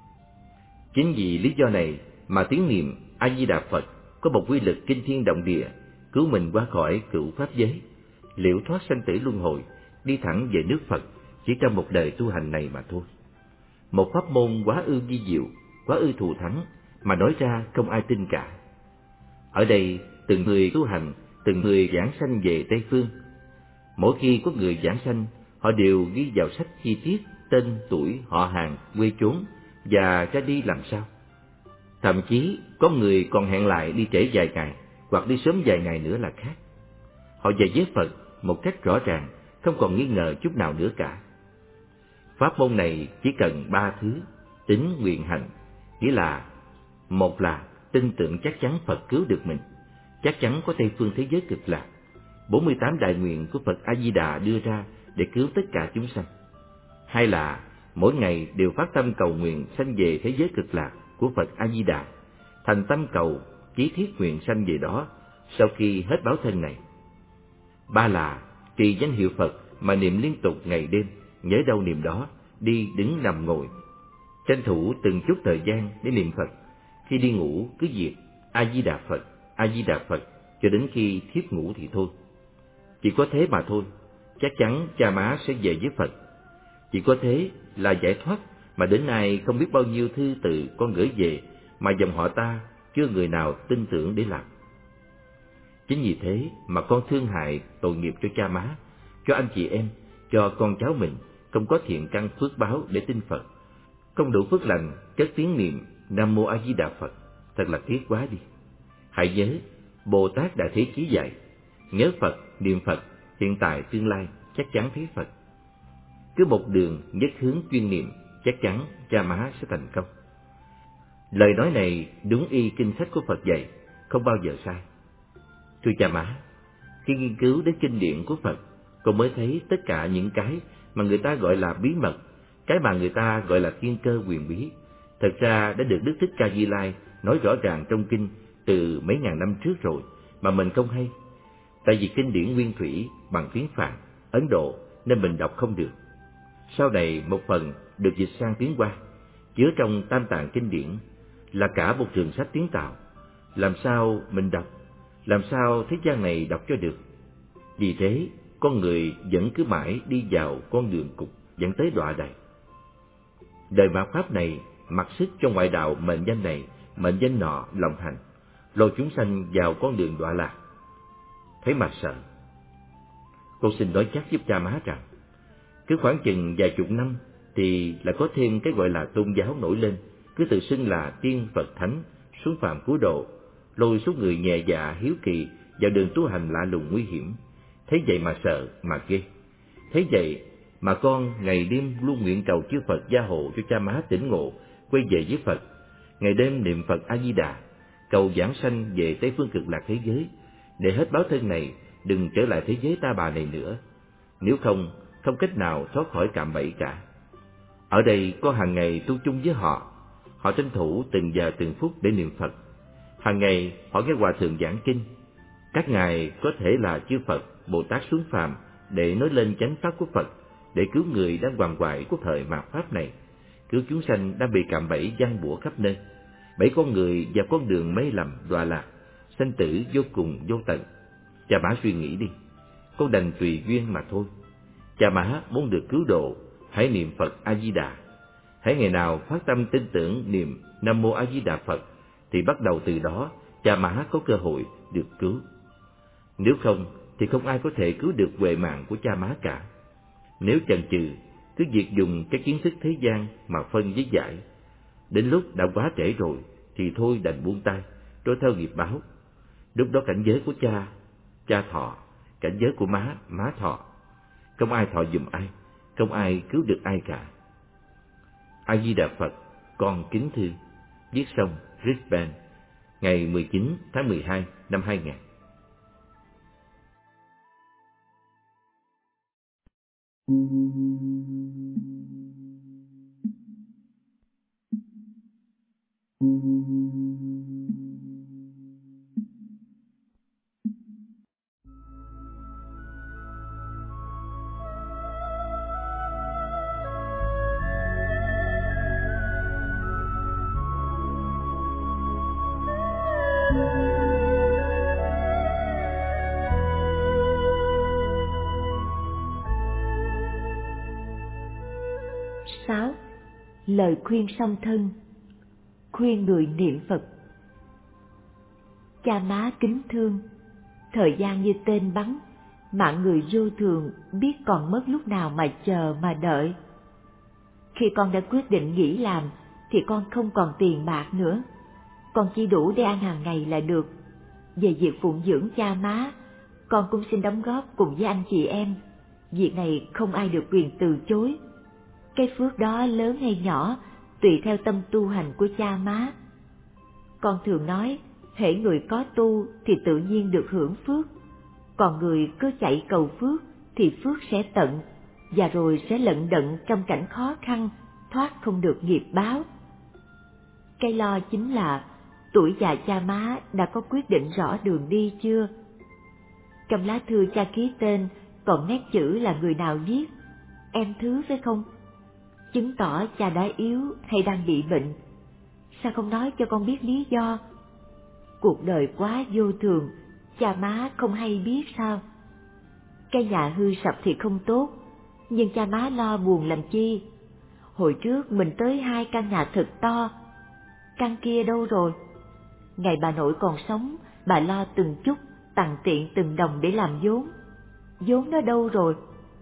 Chính vì lý do này mà tiếng niệm A Di Đà Phật có một quy lực kinh thiên động địa, cứu mình qua khỏi cửu pháp giới, liễu thoát sanh tử luân hồi, đi thẳng về nước Phật chỉ trong một đời tu hành này mà thôi. Một pháp môn quá ư vi diệu, quá ư thù thắng mà nói ra không ai tin cả. Ở đây từng người tu hành, từng người giảng sanh về Tây Phương. Mỗi khi có người giảng sanh, họ đều ghi vào sách chi tiết tên, tuổi, họ hàng, quê chốn và ra đi làm sao. Thậm chí có người còn hẹn lại đi trễ vài ngày hoặc đi sớm vài ngày nữa là khác. Họ về với Phật một cách rõ ràng, không còn nghi ngờ chút nào nữa cả. Pháp môn này chỉ cần ba thứ: tín, nguyện, hành. Nghĩa là, một là tin tưởng chắc chắn Phật cứu được mình, chắc chắn có Tây Phương thế giới cực lạc, bốn mươi tám đại nguyện của Phật A Di Đà đưa ra để cứu tất cả chúng sanh. Hai là mỗi ngày đều phát tâm cầu nguyện sanh về thế giới cực lạc của Phật A Di Đà, thành tâm cầu chí thiết nguyện sanh về đó sau khi hết báo thân này. Ba là trì danh hiệu Phật mà niệm liên tục ngày đêm, nhớ đâu niệm đó, đi đứng nằm ngồi, tranh thủ từng chút thời gian để niệm Phật. Khi đi ngủ cứ việc A Di Đà Phật, A Di Đà Phật cho đến khi thiếp ngủ thì thôi. Chỉ có thế mà thôi, chắc chắn cha má sẽ về với Phật. Chỉ có thế là giải thoát mà đến nay không biết bao nhiêu thư từ con gửi về mà dòng họ ta chưa người nào tin tưởng để làm. Chính vì thế mà con thương hại tội nghiệp cho cha má, cho anh chị em, cho con cháu mình không có thiện căn phước báo để tin Phật, không đủ phước lành cất tiếng niệm Nam Mô A Di Đà Phật. Thật là tiếc quá đi. Hãy nhớ, Bồ Tát đã thế chí dạy, nhớ Phật, niệm Phật, hiện tại tương lai chắc chắn thấy Phật. Cứ một đường nhất hướng chuyên niệm, chắc chắn cha má sẽ thành công. Lời nói này đúng y kinh sách của Phật dạy, không bao giờ sai. Thưa cha má, khi nghiên cứu đến kinh điển của Phật, con mới thấy tất cả những cái mà người ta gọi là bí mật, cái mà người ta gọi là thiên cơ huyền bí, thật ra đã được Đức Thích Ca Di Lai nói rõ ràng trong kinh từ mấy ngàn năm trước rồi mà mình không hay. Tại vì kinh điển nguyên thủy bằng tiếng Phạn, Ấn Độ nên mình đọc không được. Sau này một phần được dịch sang tiếng Hoa, chứa trong Tam Tạng kinh điển, là cả một trường sách tiếng Tàu. Làm sao mình đọc? Làm sao thế gian này đọc cho được? Vì thế, con người vẫn cứ mãi đi vào con đường cụt dẫn tới đọa đầy. Đời mạt pháp này mặc sức cho ngoại đạo mệnh danh này, mệnh danh nọ lòng hành, lôi chúng sanh vào con đường đọa lạc. Thấy mà sợ. Con xin nói chắc giúp cha má rằng, cứ khoảng chừng vài chục năm thì là có thêm cái gọi là tôn giáo nổi lên, cứ tự xưng là tiên Phật thánh xuống phàm cứu độ, lôi số người nhẹ dạ hiếu kỳ vào đường tu hành lạ lùng nguy hiểm. Thấy vậy mà sợ mà ghê. Thấy vậy mà con ngày đêm luôn nguyện cầu chư Phật gia hộ cho cha má tỉnh ngộ, quay về với Phật. Ngày đêm niệm Phật A Di Đà, cầu giảng sanh về Tây Phương cực lạc thế giới, để hết báo thân này đừng trở lại thế giới ta bà này nữa. Nếu không, không cách nào thoát khỏi cạm bẫy cả. Ở đây con hàng ngày tu chung với họ, họ tranh thủ từng giờ từng phút để niệm Phật. Hàng ngày họ nghe hòa thượng giảng kinh. Các ngài có thể là chư Phật, Bồ Tát xuống phàm để nói lên chánh pháp của Phật, để cứu người đang quằn quại của thời mạt pháp này, cứu chúng sanh đang bị cạm bẫy giăng bủa khắp nơi, bẫy con người vào con đường mê lầm đọa lạc, sanh tử vô cùng vô tận. Cha Mã suy nghĩ đi, con đành tùy duyên mà thôi. Cha Mã muốn được cứu độ, hãy niệm Phật A Di Đà. Hãy ngày nào phát tâm tin tưởng niệm Nam Mô A Di Đà Phật, thì bắt đầu từ đó Cha Mã có cơ hội được cứu. Nếu không thì không ai có thể cứu được huệ mạng của Cha Mã cả. Nếu chần chừ, cứ việc dùng cái kiến thức thế gian mà phân với giải, đến lúc đã quá trễ rồi thì thôi đành buông tay, trôi theo nghiệp báo. Lúc đó cảnh giới của cha, cha thọ, cảnh giới của má, má thọ. Không ai thọ giùm ai, không ai cứu được ai cả. A Di Đà Phật, con kính thư. Viết xong Brisbane, ngày mười chín tháng mười hai năm hai nghìn. Sáu. Lời khuyên song thân. Khuyên người niệm Phật. Cha Má kính thương, thời gian như tên bắn, mạng người vô thường biết còn mất lúc nào mà chờ mà đợi. Khi con đã quyết định nghỉ làm thì con không còn tiền bạc nữa, con chỉ đủ để ăn hàng ngày là được. Về việc phụng dưỡng cha má, con cũng xin đóng góp cùng với anh chị em. Việc này không ai được quyền từ chối. Cái phước đó lớn hay nhỏ tùy theo tâm tu hành của cha má. Con thường nói, hễ người có tu thì tự nhiên được hưởng phước, còn người cứ chạy cầu phước thì phước sẽ tận, và rồi sẽ lận đận trong cảnh khó khăn, thoát không được nghiệp báo. Cái lo chính là tuổi già cha má đã có quyết định rõ đường đi chưa? Trong lá thư cha ký tên còn nét chữ là người nào viết, em Thứ phải không? Chứng tỏ cha đã yếu hay đang bị bệnh. Sao không nói cho con biết lý do? Cuộc đời quá vô thường, cha má không hay biết sao? Cái nhà hư sập thì không tốt, nhưng cha má lo buồn làm chi? Hồi trước mình tới hai căn nhà thật to, căn kia đâu rồi? Ngày bà nội còn sống, bà lo từng chút, tằn tiện từng đồng để làm vốn. Vốn nó đâu rồi?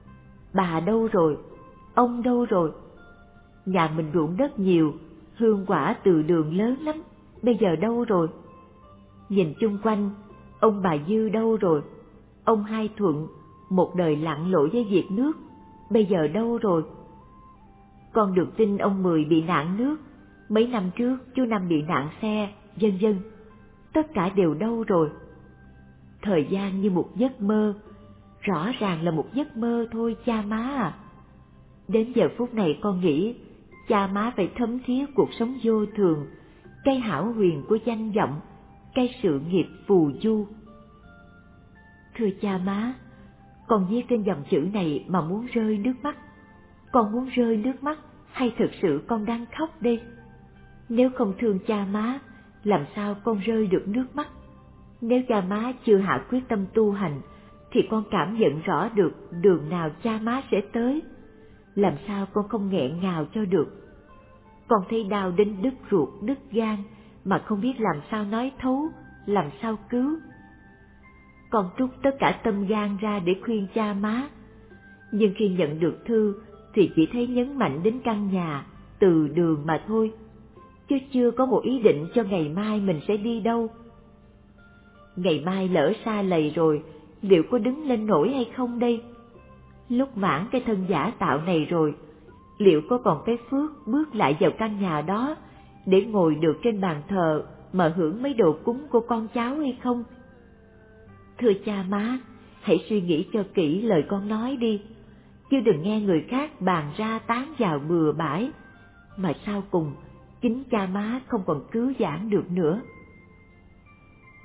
Bà đâu rồi? Ông đâu rồi? Nhà mình ruộng đất nhiều, hương quả từ đường lớn lắm, bây giờ đâu rồi? Nhìn chung quanh, ông bà Dư đâu rồi? Ông Hai Thuận, một đời lặn lội với việc nước, bây giờ đâu rồi? Con được tin ông Mười bị nạn nước, mấy năm trước chú Năm bị nạn xe, vân vân. Tất cả đều đâu rồi? Thời gian như một giấc mơ, rõ ràng là một giấc mơ thôi cha má à. Đến giờ phút này con nghĩ, cha má phải thấm thía cuộc sống vô thường, cái hão huyền của danh vọng, cái sự nghiệp phù du. Thưa cha má, con viết trên dòng chữ này mà muốn rơi nước mắt. Con muốn rơi nước mắt hay thực sự con đang khóc đây? Nếu không thương cha má, làm sao con rơi được nước mắt? Nếu cha má chưa hạ quyết tâm tu hành, thì con cảm nhận rõ được đường nào cha má sẽ tới. Làm sao con không nghẹn ngào cho được? Con thấy đau đến đứt ruột, đứt gan, mà không biết làm sao nói thấu, làm sao cứu. Con trút tất cả tâm gan ra để khuyên cha má, nhưng khi nhận được thư thì chỉ thấy nhấn mạnh đến căn nhà, từ đường mà thôi, chứ chưa có một ý định cho ngày mai mình sẽ đi đâu. Ngày mai lỡ xa lầy rồi, liệu có đứng lên nổi hay không đây? Lúc mãn cái thân giả tạo này rồi, liệu có còn cái phước bước lại vào căn nhà đó để ngồi được trên bàn thờ mà hưởng mấy đồ cúng của con cháu hay không? Thưa cha má, hãy suy nghĩ cho kỹ lời con nói đi, chứ đừng nghe người khác bàn ra tán vào bừa bãi, mà sau cùng chính cha má không còn cứu vãn được nữa.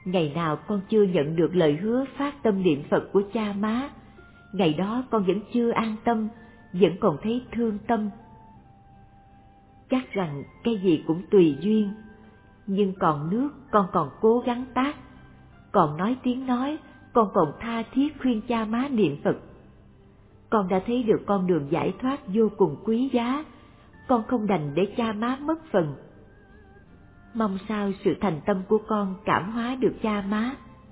Ngày nào con chưa nhận được lời hứa phát tâm niệm Phật của cha má, ngày đó con vẫn chưa an tâm, vẫn còn thấy thương tâm. Chắc rằng cái gì cũng tùy duyên, nhưng còn nước con còn cố gắng tác, còn nói tiếng nói con còn tha thiết khuyên cha má niệm Phật. Con đã thấy được con đường giải thoát vô cùng quý giá, con không đành để cha má mất phần. Mong sao sự thành tâm của con cảm hóa được cha má.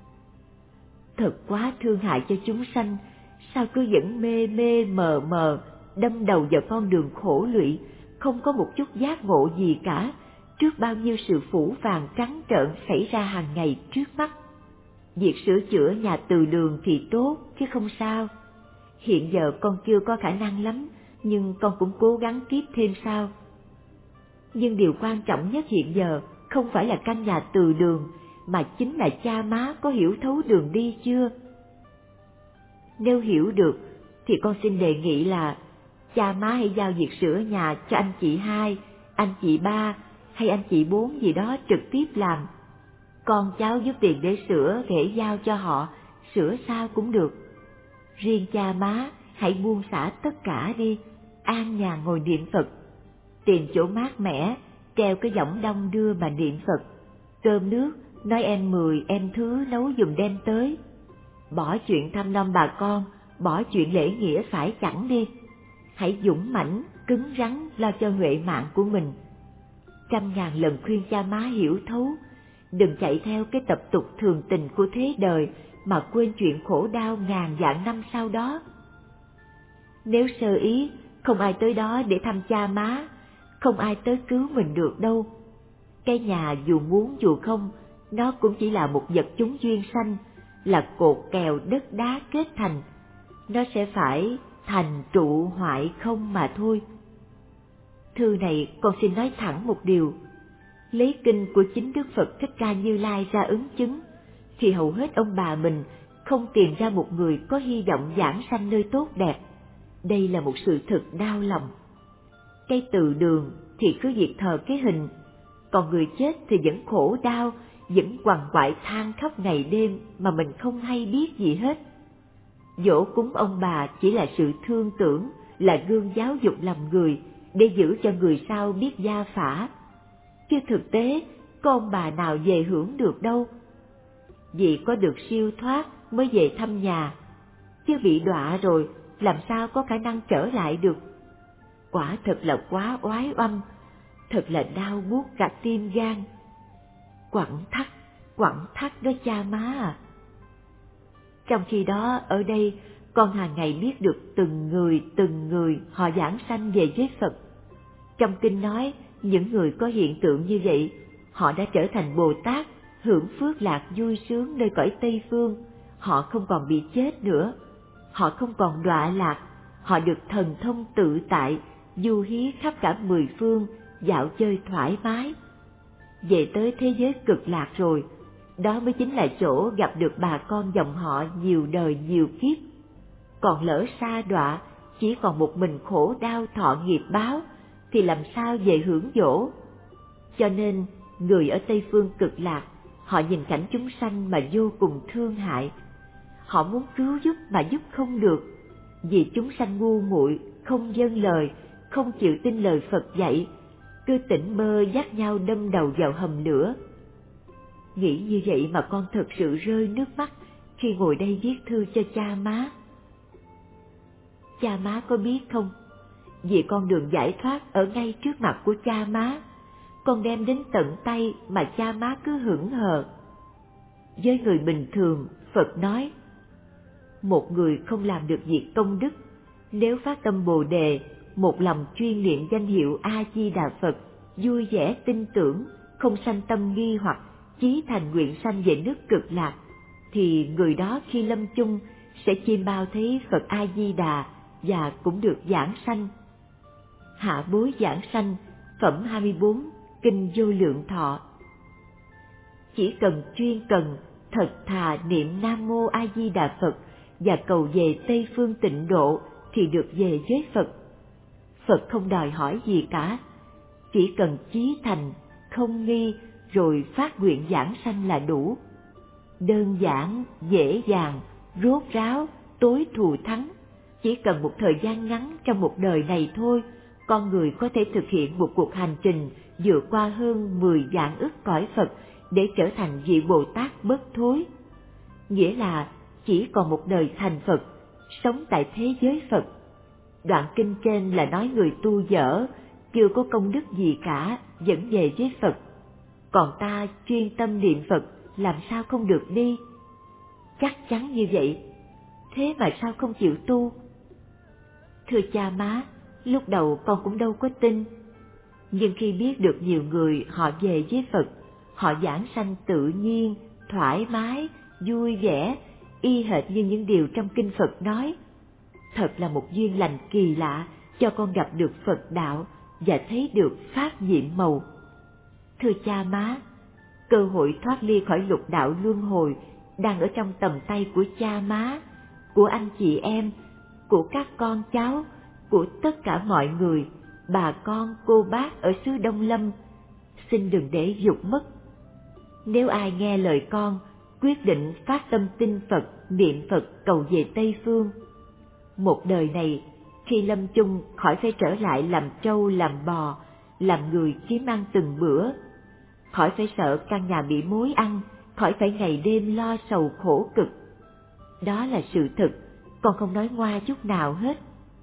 Thật quá thương hại cho chúng sanh, sao cứ vẫn mê mê mờ mờ, đâm đầu vào con đường khổ lụy, không có một chút giác ngộ gì cả, trước bao nhiêu sự phủ phàng trắng trợn xảy ra hàng ngày trước mắt. Việc sửa chữa nhà từ đường thì tốt, chứ không sao. Hiện giờ con chưa có khả năng lắm, nhưng con cũng cố gắng tiếp thêm sao. Nhưng điều quan trọng nhất hiện giờ không phải là căn nhà từ đường, mà chính là cha má có hiểu thấu đường đi chưa. Nếu hiểu được, thì con xin đề nghị là cha má hãy giao việc sửa nhà cho anh chị hai, anh chị ba hay anh chị bốn gì đó trực tiếp làm. Con cháu giúp tiền để sửa để giao cho họ, sửa sao cũng được. Riêng cha má hãy buông xả tất cả đi, an nhàn ngồi niệm Phật, tìm chỗ mát mẻ, treo cái võng đông đưa mà niệm Phật. Cơm nước, nói em mười em thứ nấu giùm đem tới. Bỏ chuyện thăm nom bà con, bỏ chuyện lễ nghĩa phải chẳng đi. Hãy dũng mãnh, cứng rắn lo cho huệ mạng của mình. Trăm ngàn lần khuyên cha má hiểu thấu, đừng chạy theo cái tập tục thường tình của thế đời mà quên chuyện khổ đau ngàn vạn năm sau đó. Nếu sơ ý, không ai tới đó để thăm cha má, không ai tới cứu mình được đâu. Cái nhà dù muốn dù không, nó cũng chỉ là một vật chúng duyên sanh, là cột kèo đất đá kết thành. Nó sẽ phải thành trụ hoại không mà thôi. Thư này con xin nói thẳng một điều. Lấy kinh của chính Đức Phật Thích Ca Như Lai ra ứng chứng, thì hầu hết ông bà mình không tìm ra một người có hy vọng giảng sanh nơi tốt đẹp. Đây là một sự thật đau lòng. Cái từ đường thì cứ việc thờ cái hình, còn người chết thì vẫn khổ đau, vẫn quằn quại than khóc ngày đêm mà mình không hay biết gì hết. Giỗ cúng ông bà chỉ là sự thương tưởng, là gương giáo dục làm người, để giữ cho người sau biết gia phả. Chứ thực tế, có ông bà nào về hưởng được đâu. Vì có được siêu thoát mới về thăm nhà, chứ bị đọa rồi làm sao có khả năng trở lại được. Quả thật là quá oái oăm, thật là đau buốt cả tim gan. Quặn thắt, quặn thắt đó cha má à. Trong khi đó ở đây, con hàng ngày biết được từng người từng người họ giảng sanh về với Phật. Trong kinh nói, những người có hiện tượng như vậy, họ đã trở thành Bồ Tát, hưởng phước lạc vui sướng nơi cõi Tây Phương. Họ không còn bị chết nữa, họ không còn đọa lạc, họ được thần thông tự tại, du hí khắp cả mười phương, dạo chơi thoải mái. Về tới thế giới cực lạc rồi, đó mới chính là chỗ gặp được bà con dòng họ nhiều đời nhiều kiếp. Còn lỡ sa đọa, chỉ còn một mình khổ đau thọ nghiệp báo, thì làm sao về hưởng dỗ. Cho nên, người ở Tây Phương cực lạc, họ nhìn cảnh chúng sanh mà vô cùng thương hại. Họ muốn cứu giúp mà giúp không được, vì chúng sanh ngu muội, không vâng lời, không chịu tin lời Phật dạy, cứ tỉnh bơ dắt nhau đâm đầu vào hầm lửa. Nghĩ như vậy mà con thật sự rơi nước mắt khi ngồi đây viết thư cho cha má. Cha má có biết không? Vì con đường giải thoát ở ngay trước mặt của cha má, con đem đến tận tay mà cha má cứ hững hờ. Với người bình thường, Phật nói, một người không làm được việc công đức, nếu phát tâm Bồ Đề, một lòng chuyên niệm danh hiệu A-di-đà Phật, vui vẻ tin tưởng, không sanh tâm nghi hoặc, chí thành nguyện sanh về nước cực lạc, thì người đó khi lâm chung sẽ chiêm bao thấy Phật A-di-đà và cũng được giảng sanh. Hạ bối giảng sanh, phẩm hai mươi bốn, Kinh Vô Lượng Thọ. Chỉ cần chuyên cần, thật thà niệm Nam Mô A Di Đà Phật và cầu về Tây Phương Tịnh Độ thì được về với Phật. Phật không đòi hỏi gì cả, chỉ cần chí thành, không nghi rồi phát nguyện giảng sanh là đủ. đơn giản, dễ dàng, rốt ráo, tối thù thắng. Chỉ cần một thời gian ngắn trong một đời này thôi, con người có thể thực hiện một cuộc hành trình vượt qua hơn mười vạn ức cõi Phật để trở thành vị Bồ Tát bất thối. Nghĩa là chỉ còn một đời thành Phật, sống tại thế giới Phật. Đoạn kinh trên là nói người tu dở, chưa có công đức gì cả, vẫn về với Phật. Còn ta chuyên tâm niệm Phật, làm sao không được đi? Chắc chắn như vậy, thế mà sao không chịu tu? Thưa cha má, lúc đầu con cũng đâu có tin. Nhưng khi biết được nhiều người họ về với Phật, họ giảng sanh tự nhiên, thoải mái, vui vẻ, y hệt như những điều trong kinh Phật nói. Thật là một duyên lành kỳ lạ cho con gặp được Phật đạo và thấy được pháp nhiệm màu. Thưa cha má, cơ hội thoát ly khỏi lục đạo luân hồi đang ở trong tầm tay của cha má, của anh chị em, của các con cháu, của tất cả mọi người, bà con, cô bác ở xứ Đông Lâm. Xin đừng để dục mất. Nếu ai nghe lời con, quyết định phát tâm tin Phật, niệm Phật cầu về Tây Phương, một đời này, khi lâm chung khỏi phải trở lại làm trâu làm bò, làm người kiếm ăn từng bữa, khỏi phải sợ căn nhà bị mối ăn, khỏi phải ngày đêm lo sầu khổ cực. Đó là sự thật, con không nói ngoa chút nào hết.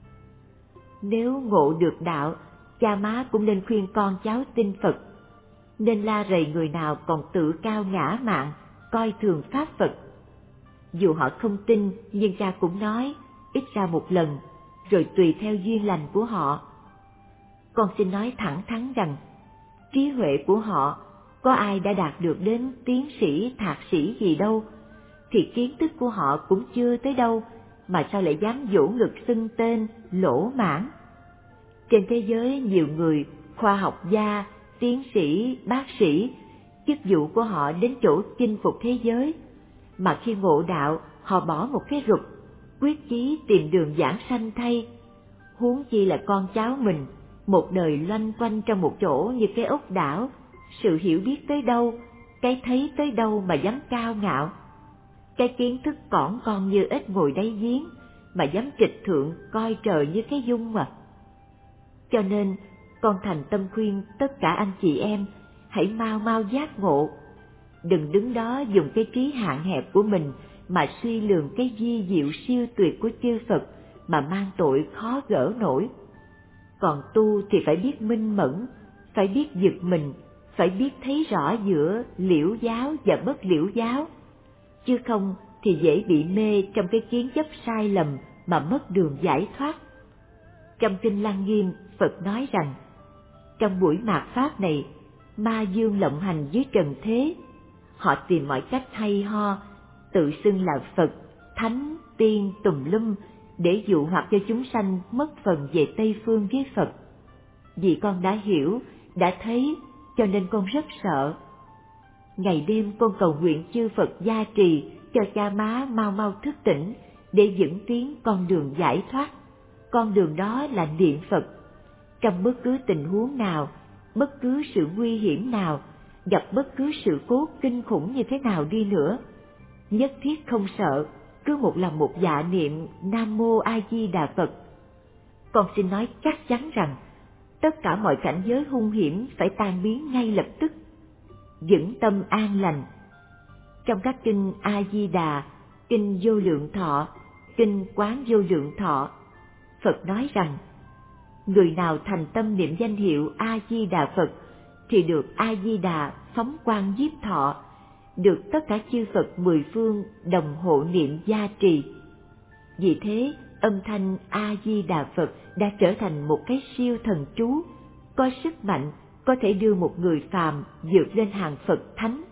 Nếu ngộ được đạo, cha má cũng nên khuyên con cháu tin Phật, nên la rầy người nào còn tự cao ngã mạn, coi thường pháp Phật. Dù họ không tin, nhưng cha cũng nói, ít ra một lần, rồi tùy theo duyên lành của họ. Con xin nói thẳng thắn rằng, trí huệ của họ, có ai đã đạt được đến tiến sĩ, thạc sĩ gì đâu, thì kiến thức của họ cũng chưa tới đâu, mà sao lại dám vỗ ngực xưng tên, lỗ mãn. Trên thế giới nhiều người, khoa học gia, tiến sĩ, bác sĩ, chức vụ của họ đến chỗ chinh phục thế giới, mà khi ngộ đạo, họ bỏ một cái rụt, quyết chí tìm đường giảng sanh thay. Huống chi là con cháu mình, một đời loanh quanh trong một chỗ như cái ốc đảo, sự hiểu biết tới đâu, cái thấy tới đâu mà dám cao ngạo. Cái kiến thức cỏn con như ếch ngồi đáy giếng, mà dám trịch thượng coi trời như cái dung à. Cho nên, con thành tâm khuyên tất cả anh chị em, hãy mau mau giác ngộ. Đừng đứng đó dùng cái trí hạn hẹp của mình mà suy lường cái vi diệu siêu tuyệt của chư Phật mà mang tội khó gỡ nổi. Còn tu thì phải biết minh mẫn, phải biết giật mình, phải biết thấy rõ giữa liễu giáo và bất liễu giáo. Chứ không thì dễ bị mê trong cái kiến chấp sai lầm mà mất đường giải thoát. Trong Kinh Lăng Nghiêm, Phật nói rằng, trong buổi mạt Pháp này, ma dương lộng hành dưới trần thế. Họ tìm mọi cách hay ho, tự xưng là Phật, Thánh, Tiên, tùm lum, để dụ hoặc cho chúng sanh mất phần về Tây Phương với Phật. Vì con đã hiểu, đã thấy, cho nên con rất sợ. Ngày đêm con cầu nguyện chư Phật gia trì cho cha má mau mau thức tỉnh, để vững tiến con đường giải thoát. Con đường đó là niệm Phật. Trong bất cứ tình huống nào, bất cứ sự nguy hiểm nào, gặp bất cứ sự cố kinh khủng như thế nào đi nữa, nhất thiết không sợ, cứ một lòng một dạ niệm Nam Mô A Di Đà Phật. Con xin nói chắc chắn rằng, tất cả mọi cảnh giới hung hiểm phải tan biến ngay lập tức, vững tâm an lành. Trong các kinh A Di Đà, kinh Vô Lượng Thọ, kinh Quán Vô Lượng Thọ, Phật nói rằng, người nào thành tâm niệm danh hiệu A Di Đà Phật thì được A Di Đà phóng quang nhiếp thọ, được tất cả chư Phật mười phương đồng hộ niệm gia trì. Vì thế, âm thanh A Di Đà Phật đã trở thành một cái siêu thần chú, có sức mạnh có thể đưa một người phàm vượt lên hàng Phật thánh.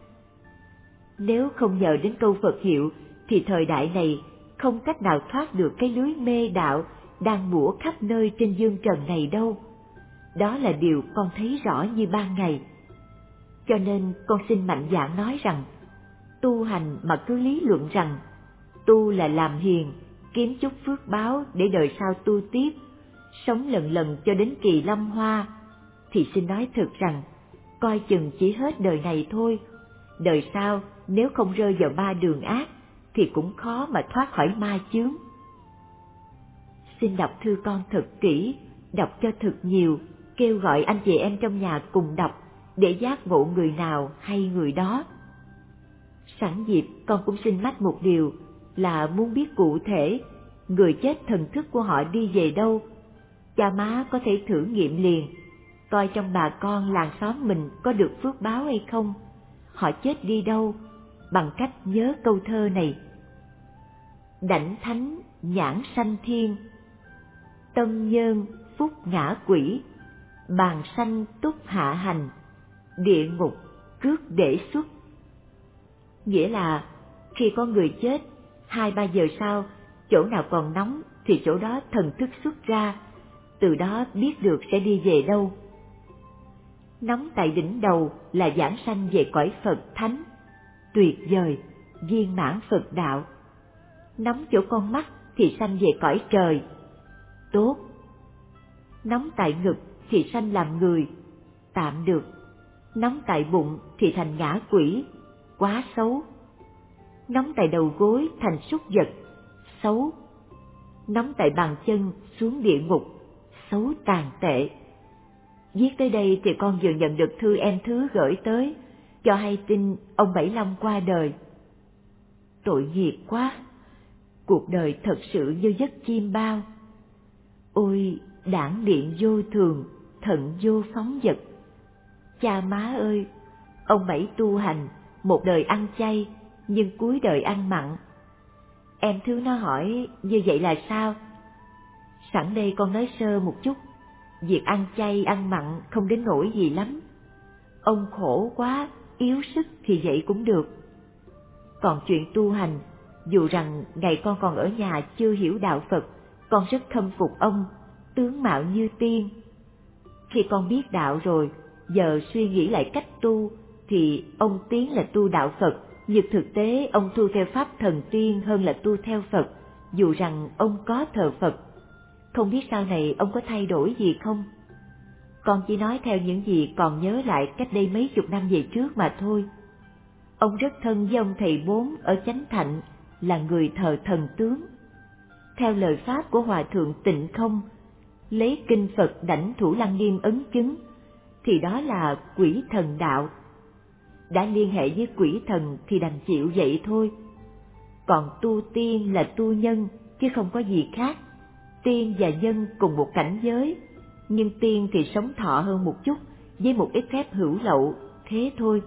Nếu không nhờ đến câu Phật hiệu thì thời đại này không cách nào thoát được cái lưới mê đạo đang bủa khắp nơi trên dương trần này đâu. Đó là điều con thấy rõ như ban ngày. Cho nên con xin mạnh dạn nói rằng, tu hành mà cứ lý luận rằng tu là làm hiền, kiếm chút phước báo để đời sau tu tiếp, sống lần lần cho đến kỳ lâm hoa, thì xin nói thật rằng, coi chừng chỉ hết đời này thôi. Đời sau, nếu không rơi vào ba đường ác thì cũng khó mà thoát khỏi ma chướng. Xin đọc thư con thật kỹ, đọc cho thật nhiều, kêu gọi anh chị em trong nhà cùng đọc để giác ngộ người nào hay người đó. Sẵn dịp con cũng xin mách một điều là muốn biết cụ thể người chết thần thức của họ đi về đâu. Cha má có thể thử nghiệm liền, coi trong bà con làng xóm mình có được phước báo hay không, họ chết đi đâu, bằng cách nhớ câu thơ này: đảnh thánh nhãn sanh thiên, tâm nhân phúc ngã quỷ, bàn sanh túc hạ hành, địa ngục rước để xuất. Nghĩa là khi có người chết, hai ba giờ sau, chỗ nào còn nóng thì chỗ đó thần thức xuất ra, từ đó biết được sẽ đi về đâu. Nóng tại đỉnh đầu là giảng sanh về cõi Phật Thánh, tuyệt vời, viên mãn Phật đạo. Nóng chỗ con mắt thì sanh về cõi trời, tốt. Nóng tại ngực thì sanh làm người, tạm được. Nóng tại bụng thì thành ngã quỷ, quá xấu. Nóng tại đầu gối thành súc vật, xấu. Nóng tại bàn chân xuống địa ngục, xấu tàn tệ. Viết tới đây thì con vừa nhận được thư em Thứ gửi tới, cho hay tin ông Bảy Long qua đời. Tội nghiệp quá, cuộc đời thật sự như giấc chim bao. Ôi, đảng điện vô thường, thận vô phóng vật. Cha má ơi, ông Bảy tu hành, một đời ăn chay, nhưng cuối đời ăn mặn. Em Thứ nó hỏi như vậy là sao? Sẵn đây con nói sơ một chút. Việc ăn chay ăn mặn không đến nỗi gì lắm. Ông khổ quá, yếu sức thì vậy cũng được. Còn chuyện tu hành, dù rằng ngày con còn ở nhà chưa hiểu đạo Phật, con rất khâm phục ông, tướng mạo như tiên. Khi con biết đạo rồi, giờ suy nghĩ lại cách tu, thì ông tiến là tu đạo Phật, nhưng thực tế ông tu theo pháp thần tiên hơn là tu theo Phật, dù rằng ông có thờ Phật. Không biết sau này ông có thay đổi gì không? Con chỉ nói theo những gì còn nhớ lại cách đây mấy chục năm về trước mà thôi. Ông rất thân với ông thầy Bốn ở Chánh Thạnh, là người thờ thần tướng. Theo lời pháp của Hòa Thượng Tịnh Không, lấy kinh Phật Đảnh Thủ Lăng Nghiêm ấn chứng, thì đó là quỷ thần đạo. Đã liên hệ với quỷ thần thì đành chịu vậy thôi. Còn tu tiên là tu nhân, chứ không có gì khác. Tiên và nhân cùng một cảnh giới, nhưng tiên thì sống thọ hơn một chút, với một ít phép hữu lậu, thế thôi.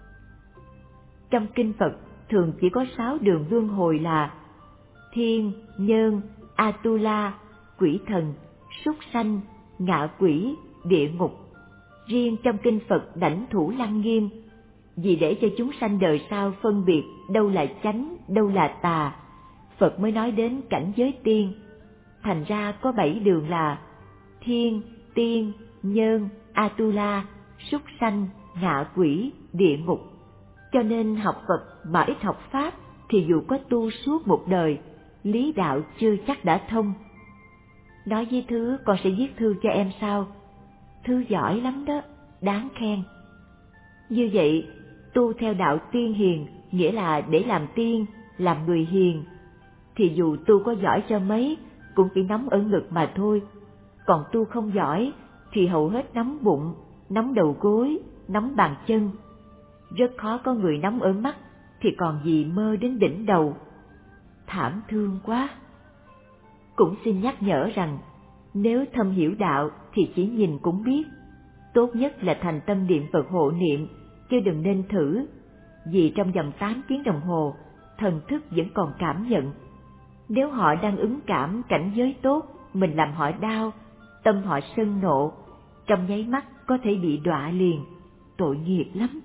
Trong kinh Phật thường chỉ có sáu đường luân hồi là thiên, nhân, Atula, quỷ thần, súc sanh, ngạ quỷ, địa ngục. Riêng trong kinh Phật Đảnh Thủ Lăng Nghiêm, vì để cho chúng sanh đời sau phân biệt đâu là chánh, đâu là tà, Phật mới nói đến cảnh giới tiên. Thành ra có bảy đường là thiên, tiên, nhân, Atula, súc sanh, ngạ quỷ, địa ngục. Cho nên học Phật mà ít học Pháp thì dù có tu suốt một đời, lý đạo chưa chắc đã thông. Nói với Thứ con sẽ viết thư cho em sau. Thứ giỏi lắm đó, đáng khen. Như vậy, tu theo đạo tiên hiền, nghĩa là để làm tiên, làm người hiền, thì dù tu có giỏi cho mấy, cũng chỉ nóng ở ngực mà thôi. Còn tu không giỏi, thì hầu hết nóng bụng, nóng đầu gối, nóng bàn chân. Rất khó có người nóng ở mắt, thì còn gì mơ đến đỉnh đầu. Thảm thương quá. Cũng xin nhắc nhở rằng, nếu thâm hiểu đạo thì chỉ nhìn cũng biết. Tốt nhất là thành tâm niệm Phật hộ niệm, chứ đừng nên thử. Vì trong vòng tám tiếng đồng hồ, thần thức vẫn còn cảm nhận. Nếu họ đang ứng cảm cảnh giới tốt, mình làm họ đau, tâm họ sân nộ, trong nháy mắt có thể bị đọa liền, tội nghiệp lắm.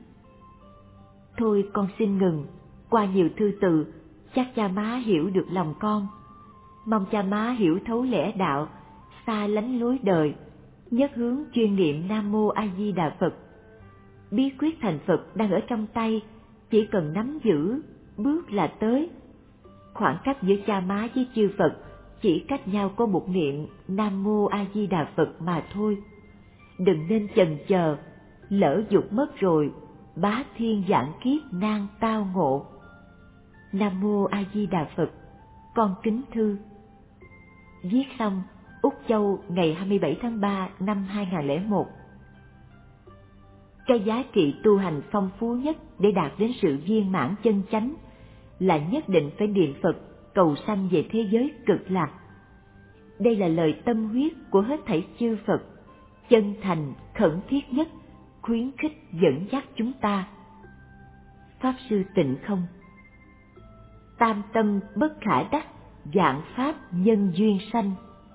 Thôi con xin ngừng, qua nhiều thư từ, chắc cha má hiểu được lòng con. Mong cha má hiểu thấu lẽ đạo, xa lánh lối đời, nhất hướng chuyên niệm Nam Mô A Di Đà Phật. Bí quyết thành Phật đang ở trong tay, chỉ cần nắm giữ, bước là tới. Khoảng cách giữa cha má với chư Phật chỉ cách nhau có một niệm Nam Mô A Di Đà Phật mà thôi. Đừng nên chần chờ, lỡ dục mất rồi, bá thiên vạn kiếp nan tao ngộ. Nam mô A Di Đà Phật, con kính thư. Viết xong Úc Châu ngày hai mươi bảy tháng ba năm hai nghìn không trăm lẻ một. Cái giá trị tu hành phong phú nhất để đạt đến sự viên mãn chân chánh là nhất định phải niệm Phật cầu sanh về thế giới cực lạc. Đây là lời tâm huyết của hết thảy chư Phật, chân thành, khẩn thiết nhất, khuyến khích dẫn dắt chúng ta. Pháp Sư Tịnh Không. Tam tâm bất khả đắc, vạn pháp nhân duyên sanh.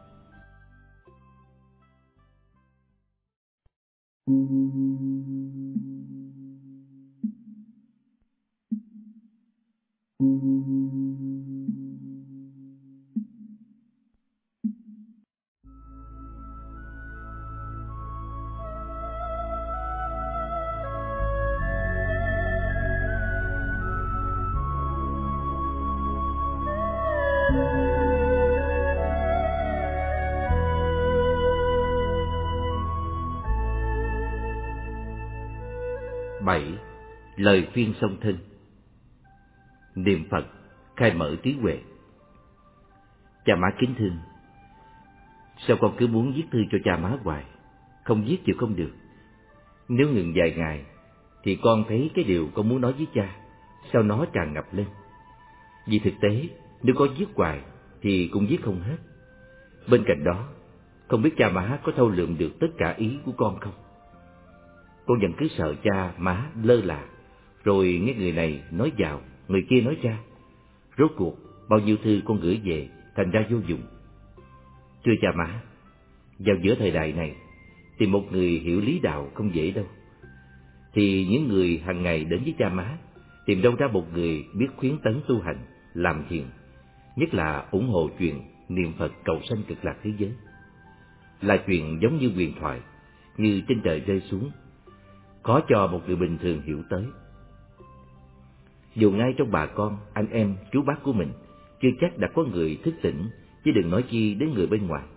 Bảy. Lời khuyên song thân. Niệm Phật khai mở trí huệ. Cha má kính thương, sao con cứ muốn viết thư cho cha má hoài, không viết chịu không được. Nếu ngừng vài ngày thì con thấy cái điều con muốn nói với cha sao nó tràn ngập lên. Vì thực tế nếu có viết hoài thì cũng viết không hết. Bên cạnh đó, không biết cha má có thâu lượm được tất cả ý của con không. Con vẫn cứ sợ cha má lơ là, rồi nghe người này nói vào, người kia nói ra. Rốt cuộc bao nhiêu thư con gửi về thành ra vô dụng. Thưa cha má, vào giữa thời đại này tìm một người hiểu lý đạo không dễ đâu. Thì những người hàng ngày đến với cha má tìm đâu ra một người biết khuyến tấn tu hành, làm thiền, nhất là ủng hộ chuyện niệm Phật cầu sanh cực lạc thế giới. Là chuyện giống như huyền thoại, như trên trời rơi xuống, khó cho một người bình thường hiểu tới. Dù ngay trong bà con, anh em, chú bác của mình, chưa chắc đã có người thức tỉnh, chứ đừng nói chi đến người bên ngoài.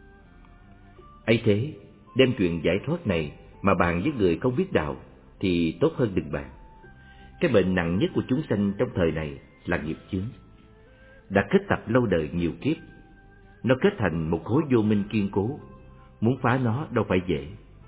Ấy thế, đem chuyện giải thoát này mà bàn với người không biết đạo thì tốt hơn đừng bàn. Cái bệnh nặng nhất của chúng sanh trong thời này là nghiệp chướng, đã kết tập lâu đời nhiều kiếp. Nó kết thành một khối vô minh kiên cố, muốn phá nó đâu phải dễ.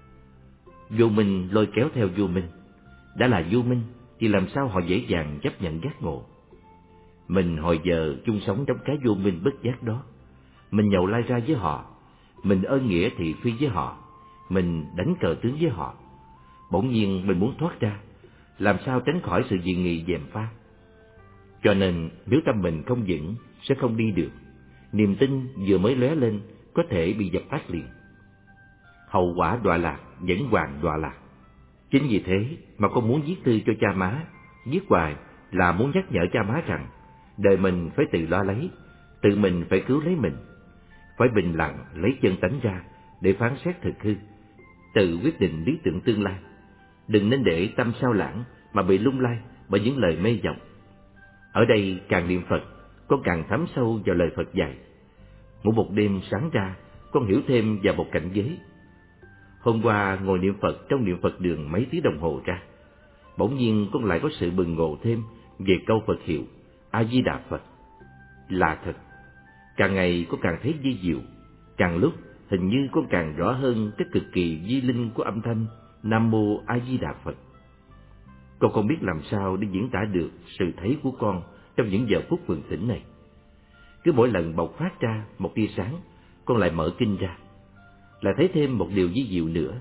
Vô minh lôi kéo theo vô minh, đã là vô minh thì làm sao họ dễ dàng chấp nhận giác ngộ. Mình hồi giờ chung sống trong cái vô minh bất giác đó. Mình nhậu lai ra với họ, mình ơn nghĩa thị phi với họ, mình đánh cờ tướng với họ. Bỗng nhiên mình muốn thoát ra, làm sao tránh khỏi sự dị nghị gièm pha. Cho nên nếu tâm mình không vững sẽ không đi được. Niềm tin vừa mới lóe lên có thể bị dập tắt liền. Hậu quả đọa lạc vẫn hoàn đọa lạc. Chính vì thế mà con muốn viết thư cho cha má. Viết hoài là muốn nhắc nhở cha má rằng đời mình phải tự lo lấy, tự mình phải cứu lấy mình, phải bình lặng lấy chân tánh ra để phán xét thực hư, tự quyết định lý tưởng tương lai. Đừng nên để tâm sao lãng mà bị lung lay bởi những lời mê vọng. Ở đây càng niệm Phật, con càng thấm sâu vào lời Phật dạy. Mỗi một đêm sáng ra, con hiểu thêm vào một cảnh giới. Hôm qua ngồi niệm Phật trong niệm Phật đường mấy tiếng đồng hồ ra, bỗng nhiên con lại có sự bừng ngộ thêm về câu Phật hiệu A Di Đà Phật. Là thật, càng ngày con càng thấy vi diệu, càng lúc hình như con càng rõ hơn cái cực kỳ vi linh của âm thanh Nam Mô A Di Đà Phật. Con không biết làm sao để diễn tả được sự thấy của con trong những giờ phút vườn thỉnh này. Cứ mỗi lần bộc phát ra một tia sáng, con lại mở kinh ra, lại thấy thêm một điều vi diệu nữa.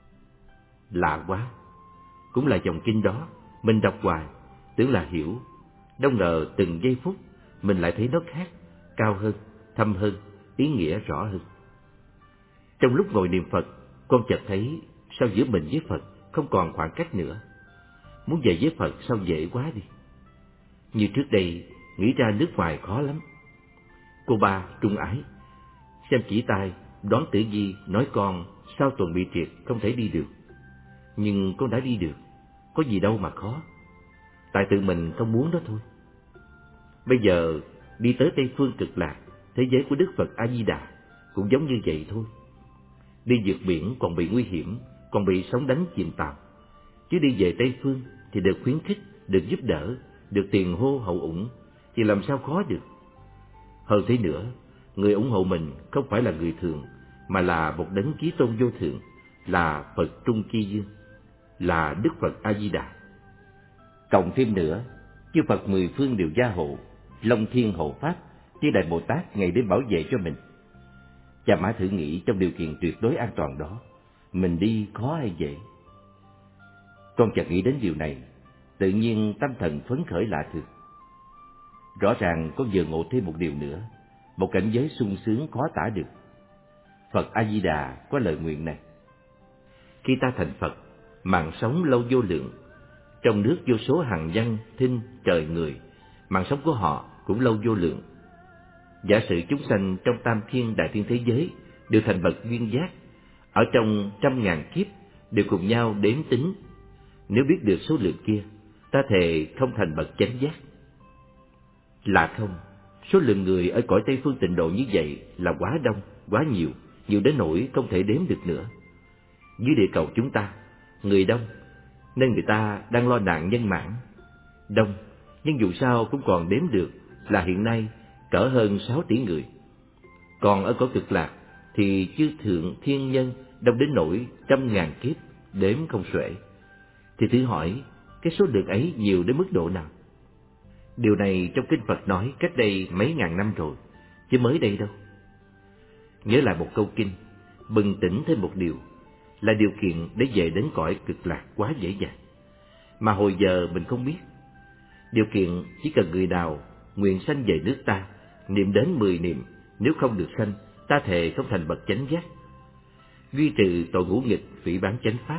Lạ quá, cũng là dòng kinh đó, mình đọc hoài, tưởng là hiểu, đâu ngờ từng giây phút mình lại thấy nó khác, cao hơn, thâm hơn, ý nghĩa rõ hơn. Trong lúc ngồi niệm Phật, con chợt thấy sao giữa mình với Phật không còn khoảng cách nữa. Muốn về với Phật sao dễ quá đi. Như trước đây, nghĩ ra nước ngoài khó lắm. Cô ba trung ái, xem chỉ tay, đoán tử vi nói con sau tuần bị triệt không thể đi được. Nhưng con đã đi được, có gì đâu mà khó. Tại tự mình không muốn đó thôi. Bây giờ đi tới Tây Phương Cực Lạc, thế giới của Đức Phật A Di Đà cũng giống như vậy thôi. Đi vượt biển còn bị nguy hiểm, còn bị sóng đánh chìm tàu, chứ đi về Tây Phương thì được khuyến khích, được giúp đỡ, được tiền hô hậu ủng, thì làm sao khó được. Hơn thế nữa, người ủng hộ mình không phải là người thường, mà là một đấng chí tôn vô thượng, là Phật Trung Chi Dương, là Đức Phật A Di Đà. Cộng thêm nữa, chư Phật mười phương đều gia hộ, Long Thiên hộ pháp, chư Đại Bồ Tát ngày đêm bảo vệ cho mình. Cha Mã thử nghĩ trong điều kiện tuyệt đối an toàn đó, mình đi khó hay dễ? Con chợt nghĩ đến điều này, tự nhiên tâm thần phấn khởi lạ thường. Rõ ràng con vừa ngộ thêm một điều nữa, một cảnh giới sung sướng khó tả được. Phật A Di Đà có lời nguyện này: khi ta thành Phật, mạng sống lâu vô lượng, trong nước vô số hằng văn thinh trời người, mạng sống của họ cũng lâu vô lượng. Giả sử chúng sanh trong tam thiên đại thiên thế giới đều thành bậc duyên giác, ở trong trăm ngàn kiếp đều cùng nhau đếm tính, nếu biết được số lượng kia, ta thề không thành bậc chánh giác. Là không, số lượng người ở cõi Tây Phương Tịnh Độ như vậy là quá đông, quá nhiều, nhiều đến nỗi không thể đếm được nữa. Dưới địa cầu chúng ta, người đông, nên người ta đang lo nạn nhân mãn. Đông, nhưng dù sao cũng còn đếm được là hiện nay cỡ hơn sáu tỷ người. Còn ở cõi Cực Lạc thì chư thượng thiên nhân đông đến nỗi trăm ngàn kiếp, đếm không xuể. Thì thử hỏi, cái số lượng ấy nhiều đến mức độ nào? Điều này trong kinh Phật nói cách đây mấy ngàn năm rồi, chứ mới đây đâu. Nhớ lại một câu kinh, bừng tỉnh thêm một điều, là điều kiện để về đến cõi Cực Lạc quá dễ dàng, mà hồi giờ mình không biết. Điều kiện chỉ cần người nào nguyện sanh về nước ta, niệm đến mười niệm, nếu không được sanh, ta thề không thành bậc chánh giác. Duy trừ tội ngũ nghịch, phỉ báng chánh pháp.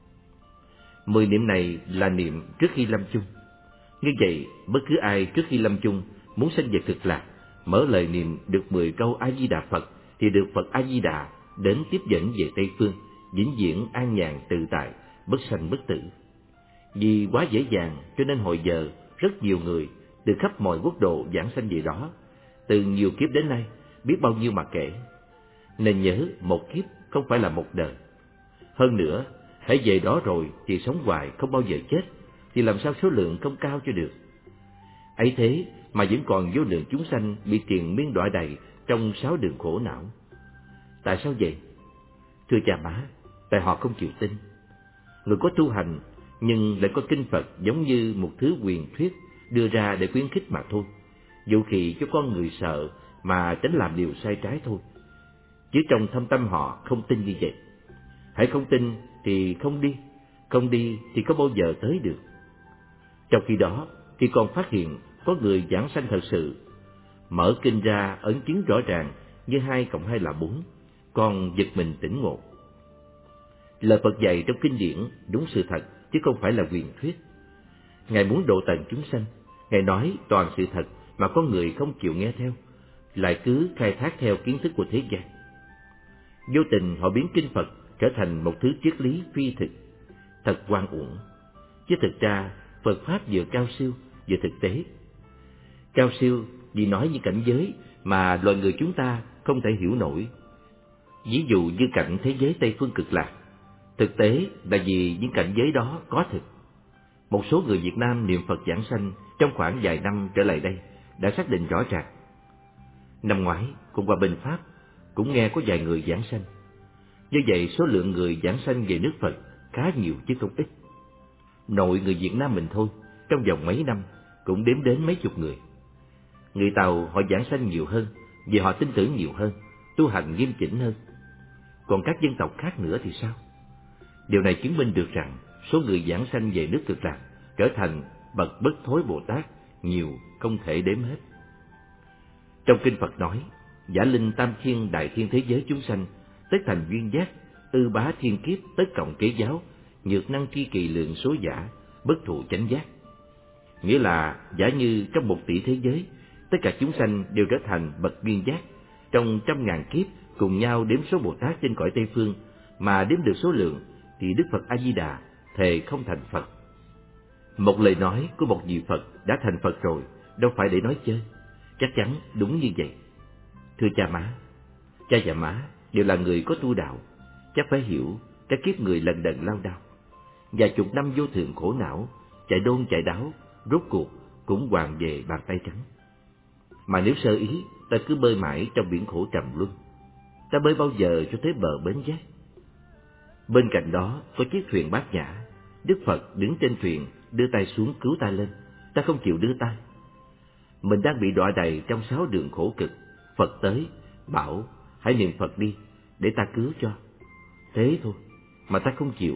Mười niệm này là niệm trước khi lâm chung. Như vậy, bất cứ ai trước khi lâm chung muốn sanh về Cực Lạc, mở lời niệm được mười câu A Di Đà Phật, thì được Phật A Di Đà đến tiếp dẫn về Tây Phương, vĩnh viễn an nhàn tự tại, bất sanh bất tử. Vì quá dễ dàng cho nên hồi giờ rất nhiều người từ khắp mọi quốc độ giảng sanh về đó, từ nhiều kiếp đến nay biết bao nhiêu mà kể. Nên nhớ, một kiếp không phải là một đời. Hơn nữa, hãy về đó rồi thì sống hoài không bao giờ chết, thì làm sao số lượng không cao cho được. Ấy thế mà vẫn còn vô lượng chúng sanh bị triền miên đọa đầy trong sáu đường khổ não. Tại sao vậy? Thưa cha má, tại họ không chịu tin. Người có tu hành nhưng lại có kinh Phật giống như một thứ quyền thuyết đưa ra để khuyến khích mà thôi, dụ kỳ cho con người sợ mà tránh làm điều sai trái thôi. Chứ trong thâm tâm họ không tin như vậy. Hãy không tin thì không đi, không đi thì có bao giờ tới được. Trong khi đó thì còn phát hiện có người giảng sanh thật sự, mở kinh ra ấn chứng rõ ràng như hai cộng hai là bốn, còn giật mình tỉnh ngộ. Lời Phật dạy trong kinh điển đúng sự thật chứ không phải là truyền thuyết. Ngài muốn độ tận chúng sanh, Ngài nói toàn sự thật mà có người không chịu nghe theo, lại cứ khai thác theo kiến thức của thế gian. Vô tình họ biến kinh Phật trở thành một thứ triết lý phi thực, thật oan uổng. Chứ thực ra Phật Pháp vừa cao siêu vừa thực tế. Cao siêu vì nói những cảnh giới mà loài người chúng ta không thể hiểu nổi. Ví dụ như cảnh thế giới Tây Phương Cực Lạc. Thực tế là vì những cảnh giới đó có thực. Một số người Việt Nam niệm Phật giảng sanh trong khoảng vài năm trở lại đây đã xác định rõ ràng. Năm ngoái, cùng qua Bình Pháp, cũng nghe có vài người giảng sanh. Như vậy số lượng người giảng sanh về nước Phật khá nhiều chứ không ít. Nội người Việt Nam mình thôi, trong vòng mấy năm cũng đếm đến mấy chục người. Người Tàu họ giảng sanh nhiều hơn, vì họ tin tưởng nhiều hơn, tu hành nghiêm chỉnh hơn. Còn các dân tộc khác nữa thì sao? Điều này chứng minh được rằng số người giảng sanh về nước Cực Lạc trở thành bậc bất thối Bồ Tát nhiều không thể đếm hết. Trong kinh Phật nói, giả linh tam thiên đại thiên thế giới chúng sanh, tất thành duyên giác, ư bá thiên kiếp, tất cộng kế giáo, nhược năng tri kỳ lượng số giả, bất thụ chánh giác. Nghĩa là giả như trong một tỷ thế giới, tất cả chúng sanh đều trở thành bậc duyên giác, trong trăm ngàn kiếp cùng nhau đếm số Bồ Tát trên cõi Tây Phương, mà đếm được số lượng thì Đức Phật A Di Đà thề không thành Phật. Một lời nói của một vị Phật đã thành Phật rồi, đâu phải để nói chơi, chắc chắn đúng như vậy. Thưa cha má, cha và má đều là người có tu đạo, chắc phải hiểu cái kiếp người lần đần lao đao. vài chục năm vô thường khổ não, chạy đôn chạy đáo, rốt cuộc cũng hoàn về bàn tay trắng. Mà nếu sơ ý, ta cứ bơi mãi trong biển khổ trầm luân, ta bơi bao giờ cho tới bờ bến giác? Bên cạnh đó có chiếc thuyền Bát Nhã, Đức Phật đứng trên thuyền đưa tay xuống cứu ta lên, ta không chịu đưa tay. Mình đang bị đọa đầy trong sáu đường khổ cực, Phật tới bảo hãy niệm Phật đi để ta cứu cho. Thế thôi mà ta không chịu.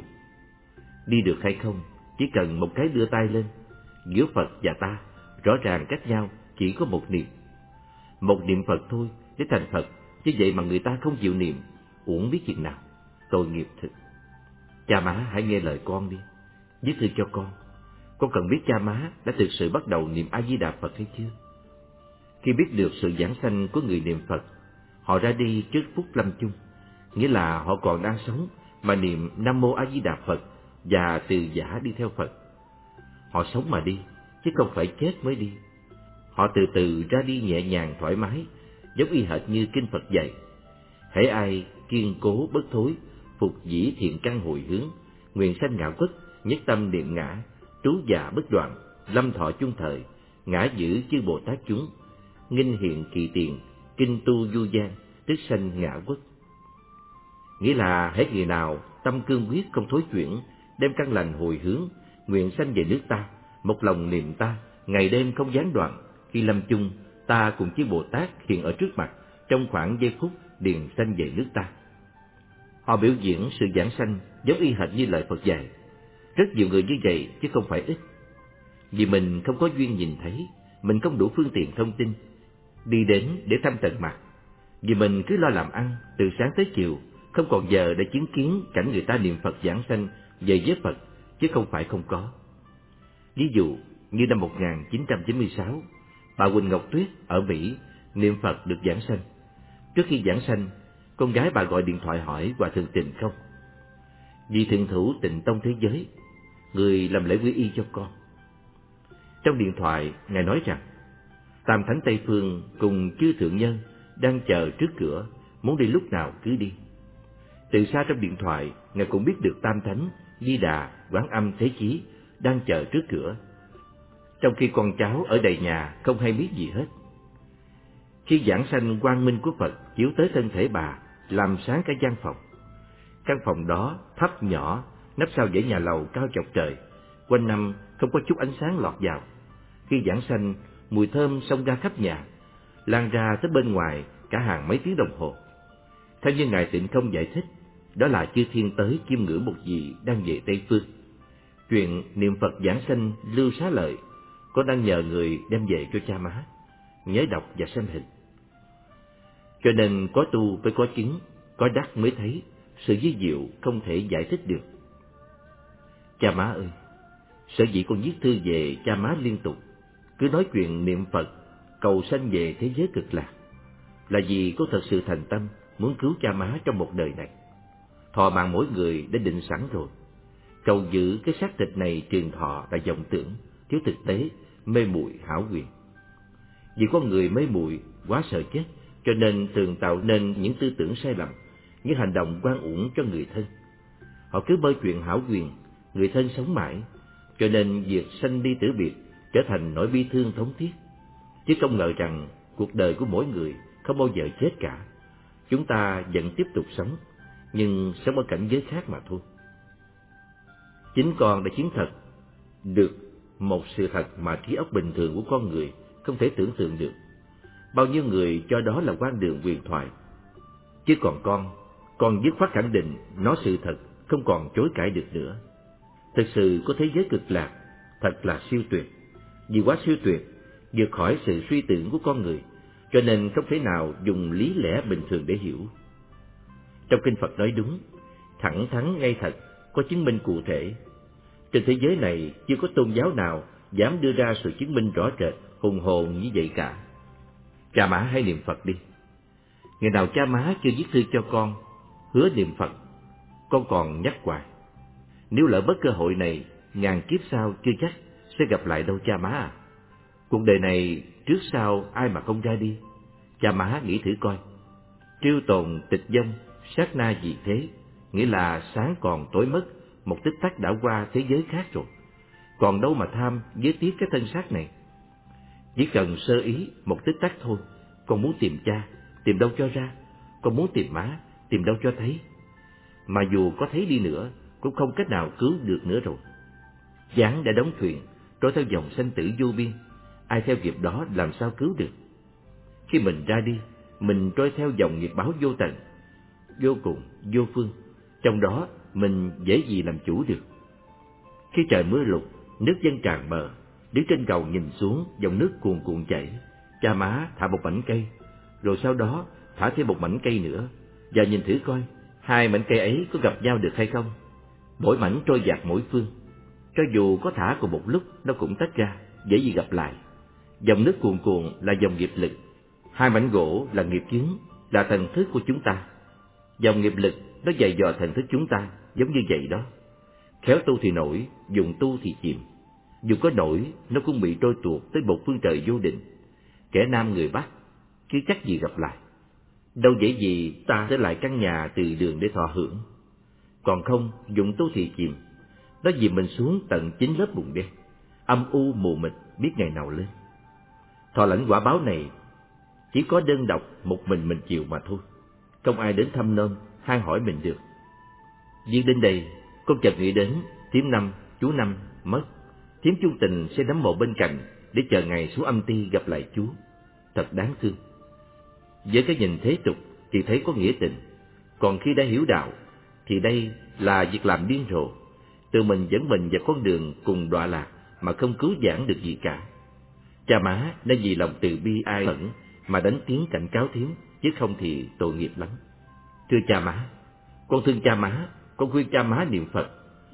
Đi được hay không chỉ cần một cái đưa tay lên. Giữa Phật và ta rõ ràng cách nhau chỉ có một niệm. Một niệm Phật thôi để thành Phật, chứ vậy mà người ta không chịu niệm, uổng biết chuyện nào, tội nghiệp thực. Cha má hãy nghe lời con đi. Viết thư cho con, con cần biết cha má đã thực sự bắt đầu niệm A Di Đà Phật hay chưa. Khi biết được sự giảng sanh của người niệm Phật, họ ra đi trước phút lâm chung, nghĩa là họ còn đang sống mà niệm Nam Mô A Di Đà Phật và từ giã đi theo Phật. Họ sống mà đi, chứ không phải chết mới đi. Họ từ từ ra đi nhẹ nhàng thoải mái, giống y hệt như kinh Phật dạy. Hễ ai kiên cố bất thối, phục dĩ thiện căn hồi hướng, nguyện sanh ngạo quốc, nhất tâm niệm ngã, trú già bất đoạn, lâm thọ chung thời, ngã giữ chư Bồ Tát chúng, nghinh hiện kỳ tiền, kinh tu du gian, tức sanh ngã quốc. Nghĩa là hễ người nào tâm cương quyết không thối chuyển, đem căn lành hồi hướng, nguyện sanh về nước ta, một lòng niệm ta, ngày đêm không gián đoạn, khi lâm chung ta cùng chư Bồ Tát hiện ở trước mặt, trong khoảng giây phút liền sanh về nước ta. Họ biểu diễn sự giảng sanh giống y hệt như lời Phật dạy. Rất nhiều người như vậy chứ không phải ít. Vì mình không có duyên nhìn thấy, mình không đủ phương tiện thông tin đi đến để thăm tận mặt. Vì mình cứ lo làm ăn từ sáng tới chiều, không còn giờ để chứng kiến cảnh người ta niệm Phật giảng sanh về với Phật, chứ không phải không có. Ví dụ như năm một nghìn chín trăm chín mươi sáu, bà Huỳnh Ngọc Tuyết ở Mỹ niệm Phật được giảng sanh. Trước khi giảng sanh, con gái bà gọi điện thoại hỏi Hòa thượng Tịnh Không, vị thượng thủ Tịnh Tông thế giới, người làm lễ quy y cho con. Trong điện thoại, ngài nói rằng Tam Thánh Tây Phương cùng chư thượng nhân đang chờ trước cửa, muốn đi lúc nào cứ đi. Từ xa trong điện thoại, ngài cũng biết được Tam Thánh, Di Đà, Quán Âm Thế Chí đang chờ trước cửa, trong khi con cháu ở đầy nhà không hay biết gì hết. Khi giảng sanh quang minh của Phật chiếu tới thân thể bà, làm sáng cả gian phòng. Căn phòng đó thấp nhỏ, nấp sau dãy nhà lầu cao chọc trời, quanh năm không có chút ánh sáng lọt vào. Khi giảng sanh, mùi thơm xông ra khắp nhà, lan ra tới bên ngoài cả hàng mấy tiếng đồng hồ. Theo như ngài Tịnh Không giải thích, đó là chư thiên tới chiêm ngưỡng một vị đang về Tây Phương. Chuyện niệm Phật giảng sanh lưu xá lợi, con đang nhờ người đem về cho cha má, nhớ đọc và xem hình. Cho nên có tu phải có chứng, có đắc mới thấy, sự vi diệu không thể giải thích được. Cha má ơi, sở dĩ con viết thư về cha má liên tục, cứ nói chuyện niệm Phật, cầu sanh về thế giới cực lạc, là vì có thật sự thành tâm muốn cứu cha má trong một đời này. Thọ mạng mỗi người đã định sẵn rồi. Cầu giữ cái xác thịt này truyền thọ là vọng tưởng, thiếu thực tế, mê muội hão quyền. Vì con người mê muội quá sợ chết, cho nên thường tạo nên những tư tưởng sai lầm, những hành động oan uổng cho người thân. Họ cứ bơi chuyện hão quyền, người thân sống mãi, cho nên việc sanh đi tử biệt trở thành nỗi bi thương thống thiết. Chứ không ngờ rằng cuộc đời của mỗi người không bao giờ chết cả. Chúng ta vẫn tiếp tục sống, nhưng sống ở cảnh giới khác mà thôi. Chính con đã chứng thật được một sự thật mà trí óc bình thường của con người không thể tưởng tượng được. Bao nhiêu người cho đó là quan đường huyền thoại. Chứ còn con, con dứt khoát khẳng định nó sự thật, không còn chối cãi được nữa. Thực sự có thế giới cực lạc, thật là siêu tuyệt. Vì quá siêu tuyệt, vượt khỏi sự suy tưởng của con người, cho nên không thể nào dùng lý lẽ bình thường để hiểu. Trong kinh Phật nói đúng, thẳng thắn ngay thật, có chứng minh cụ thể. Trên thế giới này chưa có tôn giáo nào dám đưa ra sự chứng minh rõ rệt, hùng hồn như vậy cả. Cha má hãy niệm Phật đi. Ngày nào cha má chưa viết thư cho con, hứa niệm Phật, con còn nhắc hoài. Nếu lỡ mất cơ hội này, ngàn kiếp sau chưa chắc sẽ gặp lại đâu cha má à. Cuộc đời này trước sau ai mà không ra đi. Cha má nghĩ thử coi. Triêu tồn tịch vong, sát na dị thế, nghĩa là sáng còn tối mất, một tích tắc đã qua thế giới khác rồi. Còn đâu mà tham với tiếc cái thân xác này. Chỉ cần sơ ý một tích tắc thôi, con muốn tìm cha, tìm đâu cho ra, con muốn tìm má, tìm đâu cho thấy. Mà dù có thấy đi nữa, cũng không cách nào cứu được nữa rồi. Gián đã đóng thuyền, trôi theo dòng sanh tử vô biên, ai theo nghiệp đó làm sao cứu được. Khi mình ra đi, mình trôi theo dòng nghiệp báo vô tận, vô cùng, vô phương, trong đó mình dễ gì làm chủ được. Khi trời mưa lụt, nước dâng tràn bờ, đứng trên cầu nhìn xuống, dòng nước cuồn cuộn chảy, cha má thả một mảnh cây, rồi sau đó thả thêm một mảnh cây nữa, và nhìn thử coi hai mảnh cây ấy có gặp nhau được hay không. Mỗi mảnh trôi dạt mỗi phương, cho dù có thả cùng một lúc nó cũng tách ra, dễ gì gặp lại. Dòng nước cuồn cuộn là dòng nghiệp lực, hai mảnh gỗ là nghiệp chướng, là thần thức của chúng ta. Dòng nghiệp lực nó dày dò thần thức chúng ta giống như vậy đó. Khéo tu thì nổi, dùng tu thì chìm. Dù có nổi, nó cũng bị trôi tuột tới một phương trời vô định. Kẻ nam người Bắc, chứ chắc gì gặp lại. Đâu dễ gì ta sẽ lại căn nhà từ đường để thọ hưởng. Còn không, dùng tu thì chìm. Nó dìm mình xuống tận chín lớp bùn đen, âm u mù mịt biết ngày nào lên. Thọ lãnh quả báo này chỉ có đơn độc một mình mình chịu mà thôi. Không ai đến thăm nom, han hỏi mình được. Viết đến đây, con chợt nghĩ đến thím Năm, chú Năm mất. Thím chung tình sẽ nắm mộ bên cạnh để chờ ngày xuống âm ty gặp lại chú. Thật đáng thương. Với cái nhìn thế tục thì thấy có nghĩa tình, còn khi đã hiểu đạo thì đây là việc làm điên rồ. Tự mình dẫn mình vào con đường cùng đọa lạc mà không cứu vãn được gì cả. Cha má nên vì lòng từ bi ai ẩn mà đánh tiếng cảnh cáo thím, chứ không thì tội nghiệp lắm. Thưa cha má, con thương cha má, con khuyên cha má niệm Phật.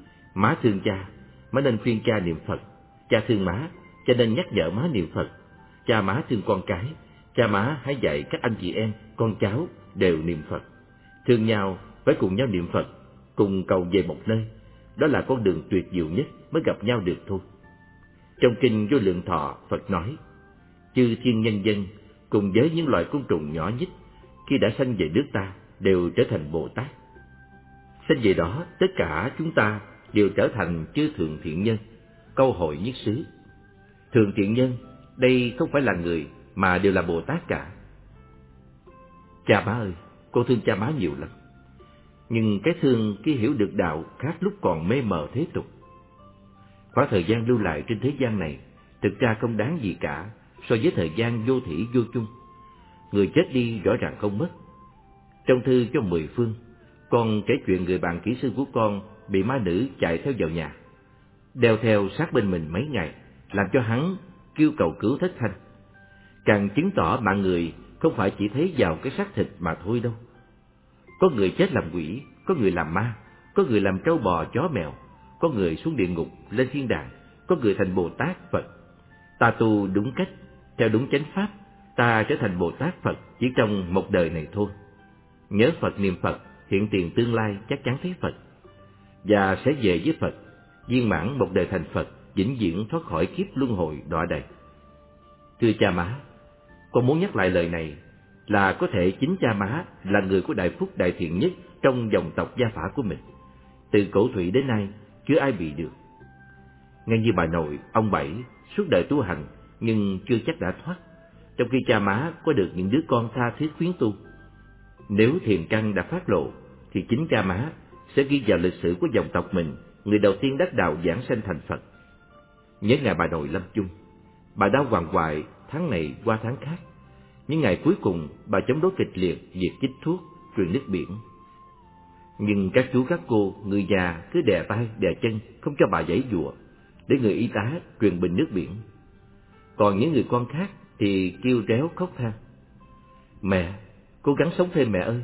Má thương cha, má nên khuyên cha niệm Phật. Cha thương má, cha nên nhắc nhở má niệm Phật. Cha má thương con cái, cha má hãy dạy các anh chị em, con cháu đều niệm Phật. Thương nhau phải cùng nhau niệm Phật, cùng cầu về một nơi. Đó là con đường tuyệt diệu nhất mới gặp nhau được thôi. Trong kinh Vô Lượng Thọ, Phật nói: chư thiên nhân dân cùng với những loài côn trùng nhỏ nhất khi đã sanh về nước ta đều trở thành Bồ Tát. Sanh về đó tất cả chúng ta đều trở thành chư thượng thiện nhân, câu hội nhất xứ. Thượng thiện nhân đây không phải là người mà đều là Bồ Tát cả. Cha má ơi, con thương cha má nhiều lắm. Nhưng cái thương khi hiểu được đạo khác lúc còn mê mờ thế tục. Khoảng thời gian lưu lại trên thế gian này thực ra không đáng gì cả so với thời gian vô thủy vô chung. Người chết đi rõ ràng không mất. Trong thư cho mười phương, con kể chuyện người bạn kỹ sư của con bị ma nữ chạy theo vào nhà, đeo theo sát bên mình mấy ngày, làm cho hắn kêu cầu cứu thất thanh. Càng chứng tỏ mạng người không phải chỉ thấy vào cái xác thịt mà thôi đâu. Có người chết làm quỷ, có người làm ma, có người làm trâu bò chó mèo, có người xuống địa ngục lên thiên đàng, có người thành Bồ Tát Phật. Ta tu đúng cách, theo đúng chánh pháp, ta trở thành Bồ Tát Phật chỉ trong một đời này thôi. Nhớ Phật niệm Phật, hiện tiền tương lai chắc chắn thấy Phật, và sẽ về với Phật, viên mãn một đời thành Phật, vĩnh viễn thoát khỏi kiếp luân hồi đọa đầy. Thưa cha má, con muốn nhắc lại lời này là có thể chính cha má là người có đại phúc đại thiện nhất trong dòng tộc gia phả của mình. Từ cổ thủy đến nay chưa ai bị được. Ngay như bà nội, ông Bảy suốt đời tu hành nhưng chưa chắc đã thoát, trong khi cha má có được những đứa con tha thiết khuyến tu. Nếu thiền căn đã phát lộ thì chính cha má sẽ ghi vào lịch sử của dòng tộc mình người đầu tiên đắc đạo giảng sanh thành Phật. Nhớ ngày bà nội lâm chung, bà đau hoàng hoại tháng này qua tháng khác. Những ngày cuối cùng bà chống đối kịch liệt việc chích thuốc, truyền nước biển. Nhưng các chú các cô, người già cứ đè tay đè chân không cho bà giãy giụa, để người y tá truyền bình nước biển. Còn những người con khác thì kêu réo khóc than: mẹ, cố gắng sống thêm mẹ ơi.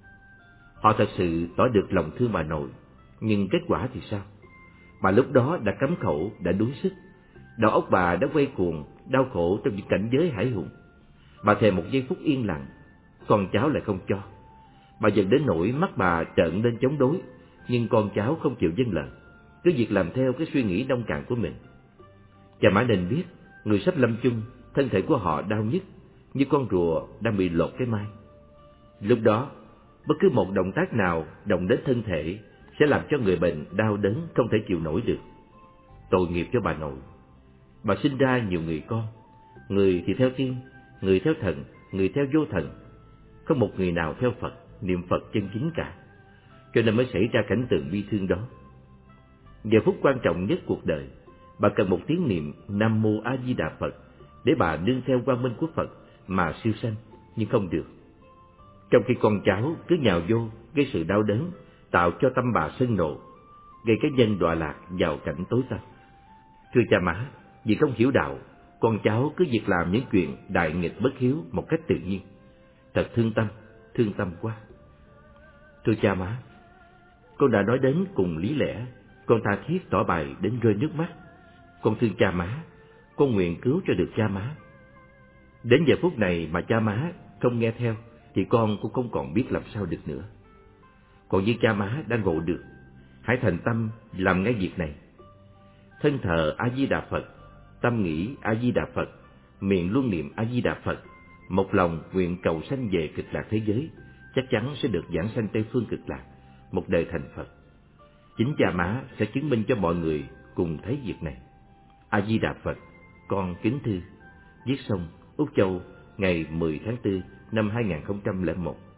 Họ thật sự tỏ được lòng thương bà nội, nhưng kết quả thì sao? Bà lúc đó đã cấm khẩu, đã đuối sức, đầu óc bà đã quay cuồng, đau khổ trong những cảnh giới hải hùng. Bà thèm một giây phút yên lặng, con cháu lại không cho. Bà dần đến nỗi mắt bà trợn lên chống đối, nhưng con cháu không chịu vâng lời, cứ việc làm theo cái suy nghĩ nông cạn của mình. Cha má nên biết, người sắp lâm chung, thân thể của họ đau nhức như con rùa đang bị lột cái mai. Lúc đó, bất cứ một động tác nào động đến thân thể sẽ làm cho người bệnh đau đớn không thể chịu nổi được. Tội nghiệp cho bà nội. Bà sinh ra nhiều người con, người thì theo tiên, người theo thần, người theo vô thần. Không một người nào theo Phật, niệm Phật chân chính cả. Cho nên mới xảy ra cảnh tượng bi thương đó. Giờ phút quan trọng nhất cuộc đời, bà cần một tiếng niệm Nam Mô A Di Đà Phật để bà nương theo quang minh của Phật mà siêu sanh, nhưng không được. Trong khi con cháu cứ nhào vô gây sự đau đớn, tạo cho tâm bà sân nộ, gây cái nhân đọa lạc vào cảnh tối tăm. Thưa cha má, vì không hiểu đạo, con cháu cứ việc làm những chuyện đại nghịch bất hiếu một cách tự nhiên. Thật thương tâm, thương tâm quá. Thưa cha má, con đã nói đến cùng lý lẽ, con tha thiết tỏ bày đến rơi nước mắt. Con thương cha má, con nguyện cứu cho được cha má. Đến giờ phút này mà cha má không nghe theo, thì con cũng không còn biết làm sao được nữa. Còn như cha má đã ngộ được, hãy thành tâm làm ngay việc này. Thân thờ A Di Đà Phật, tâm nghĩ A Di Đà Phật, miệng luôn niệm A Di Đà Phật, một lòng nguyện cầu sanh về cực lạc thế giới, chắc chắn sẽ được giảng sanh Tây phương cực lạc, một đời thành Phật. Chính cha má sẽ chứng minh cho mọi người cùng thấy việc này. A Di Đà Phật, con kính thư. Viết xong, Úc Châu, ngày mười tháng tư năm hai nghìn không trăm lẻ một.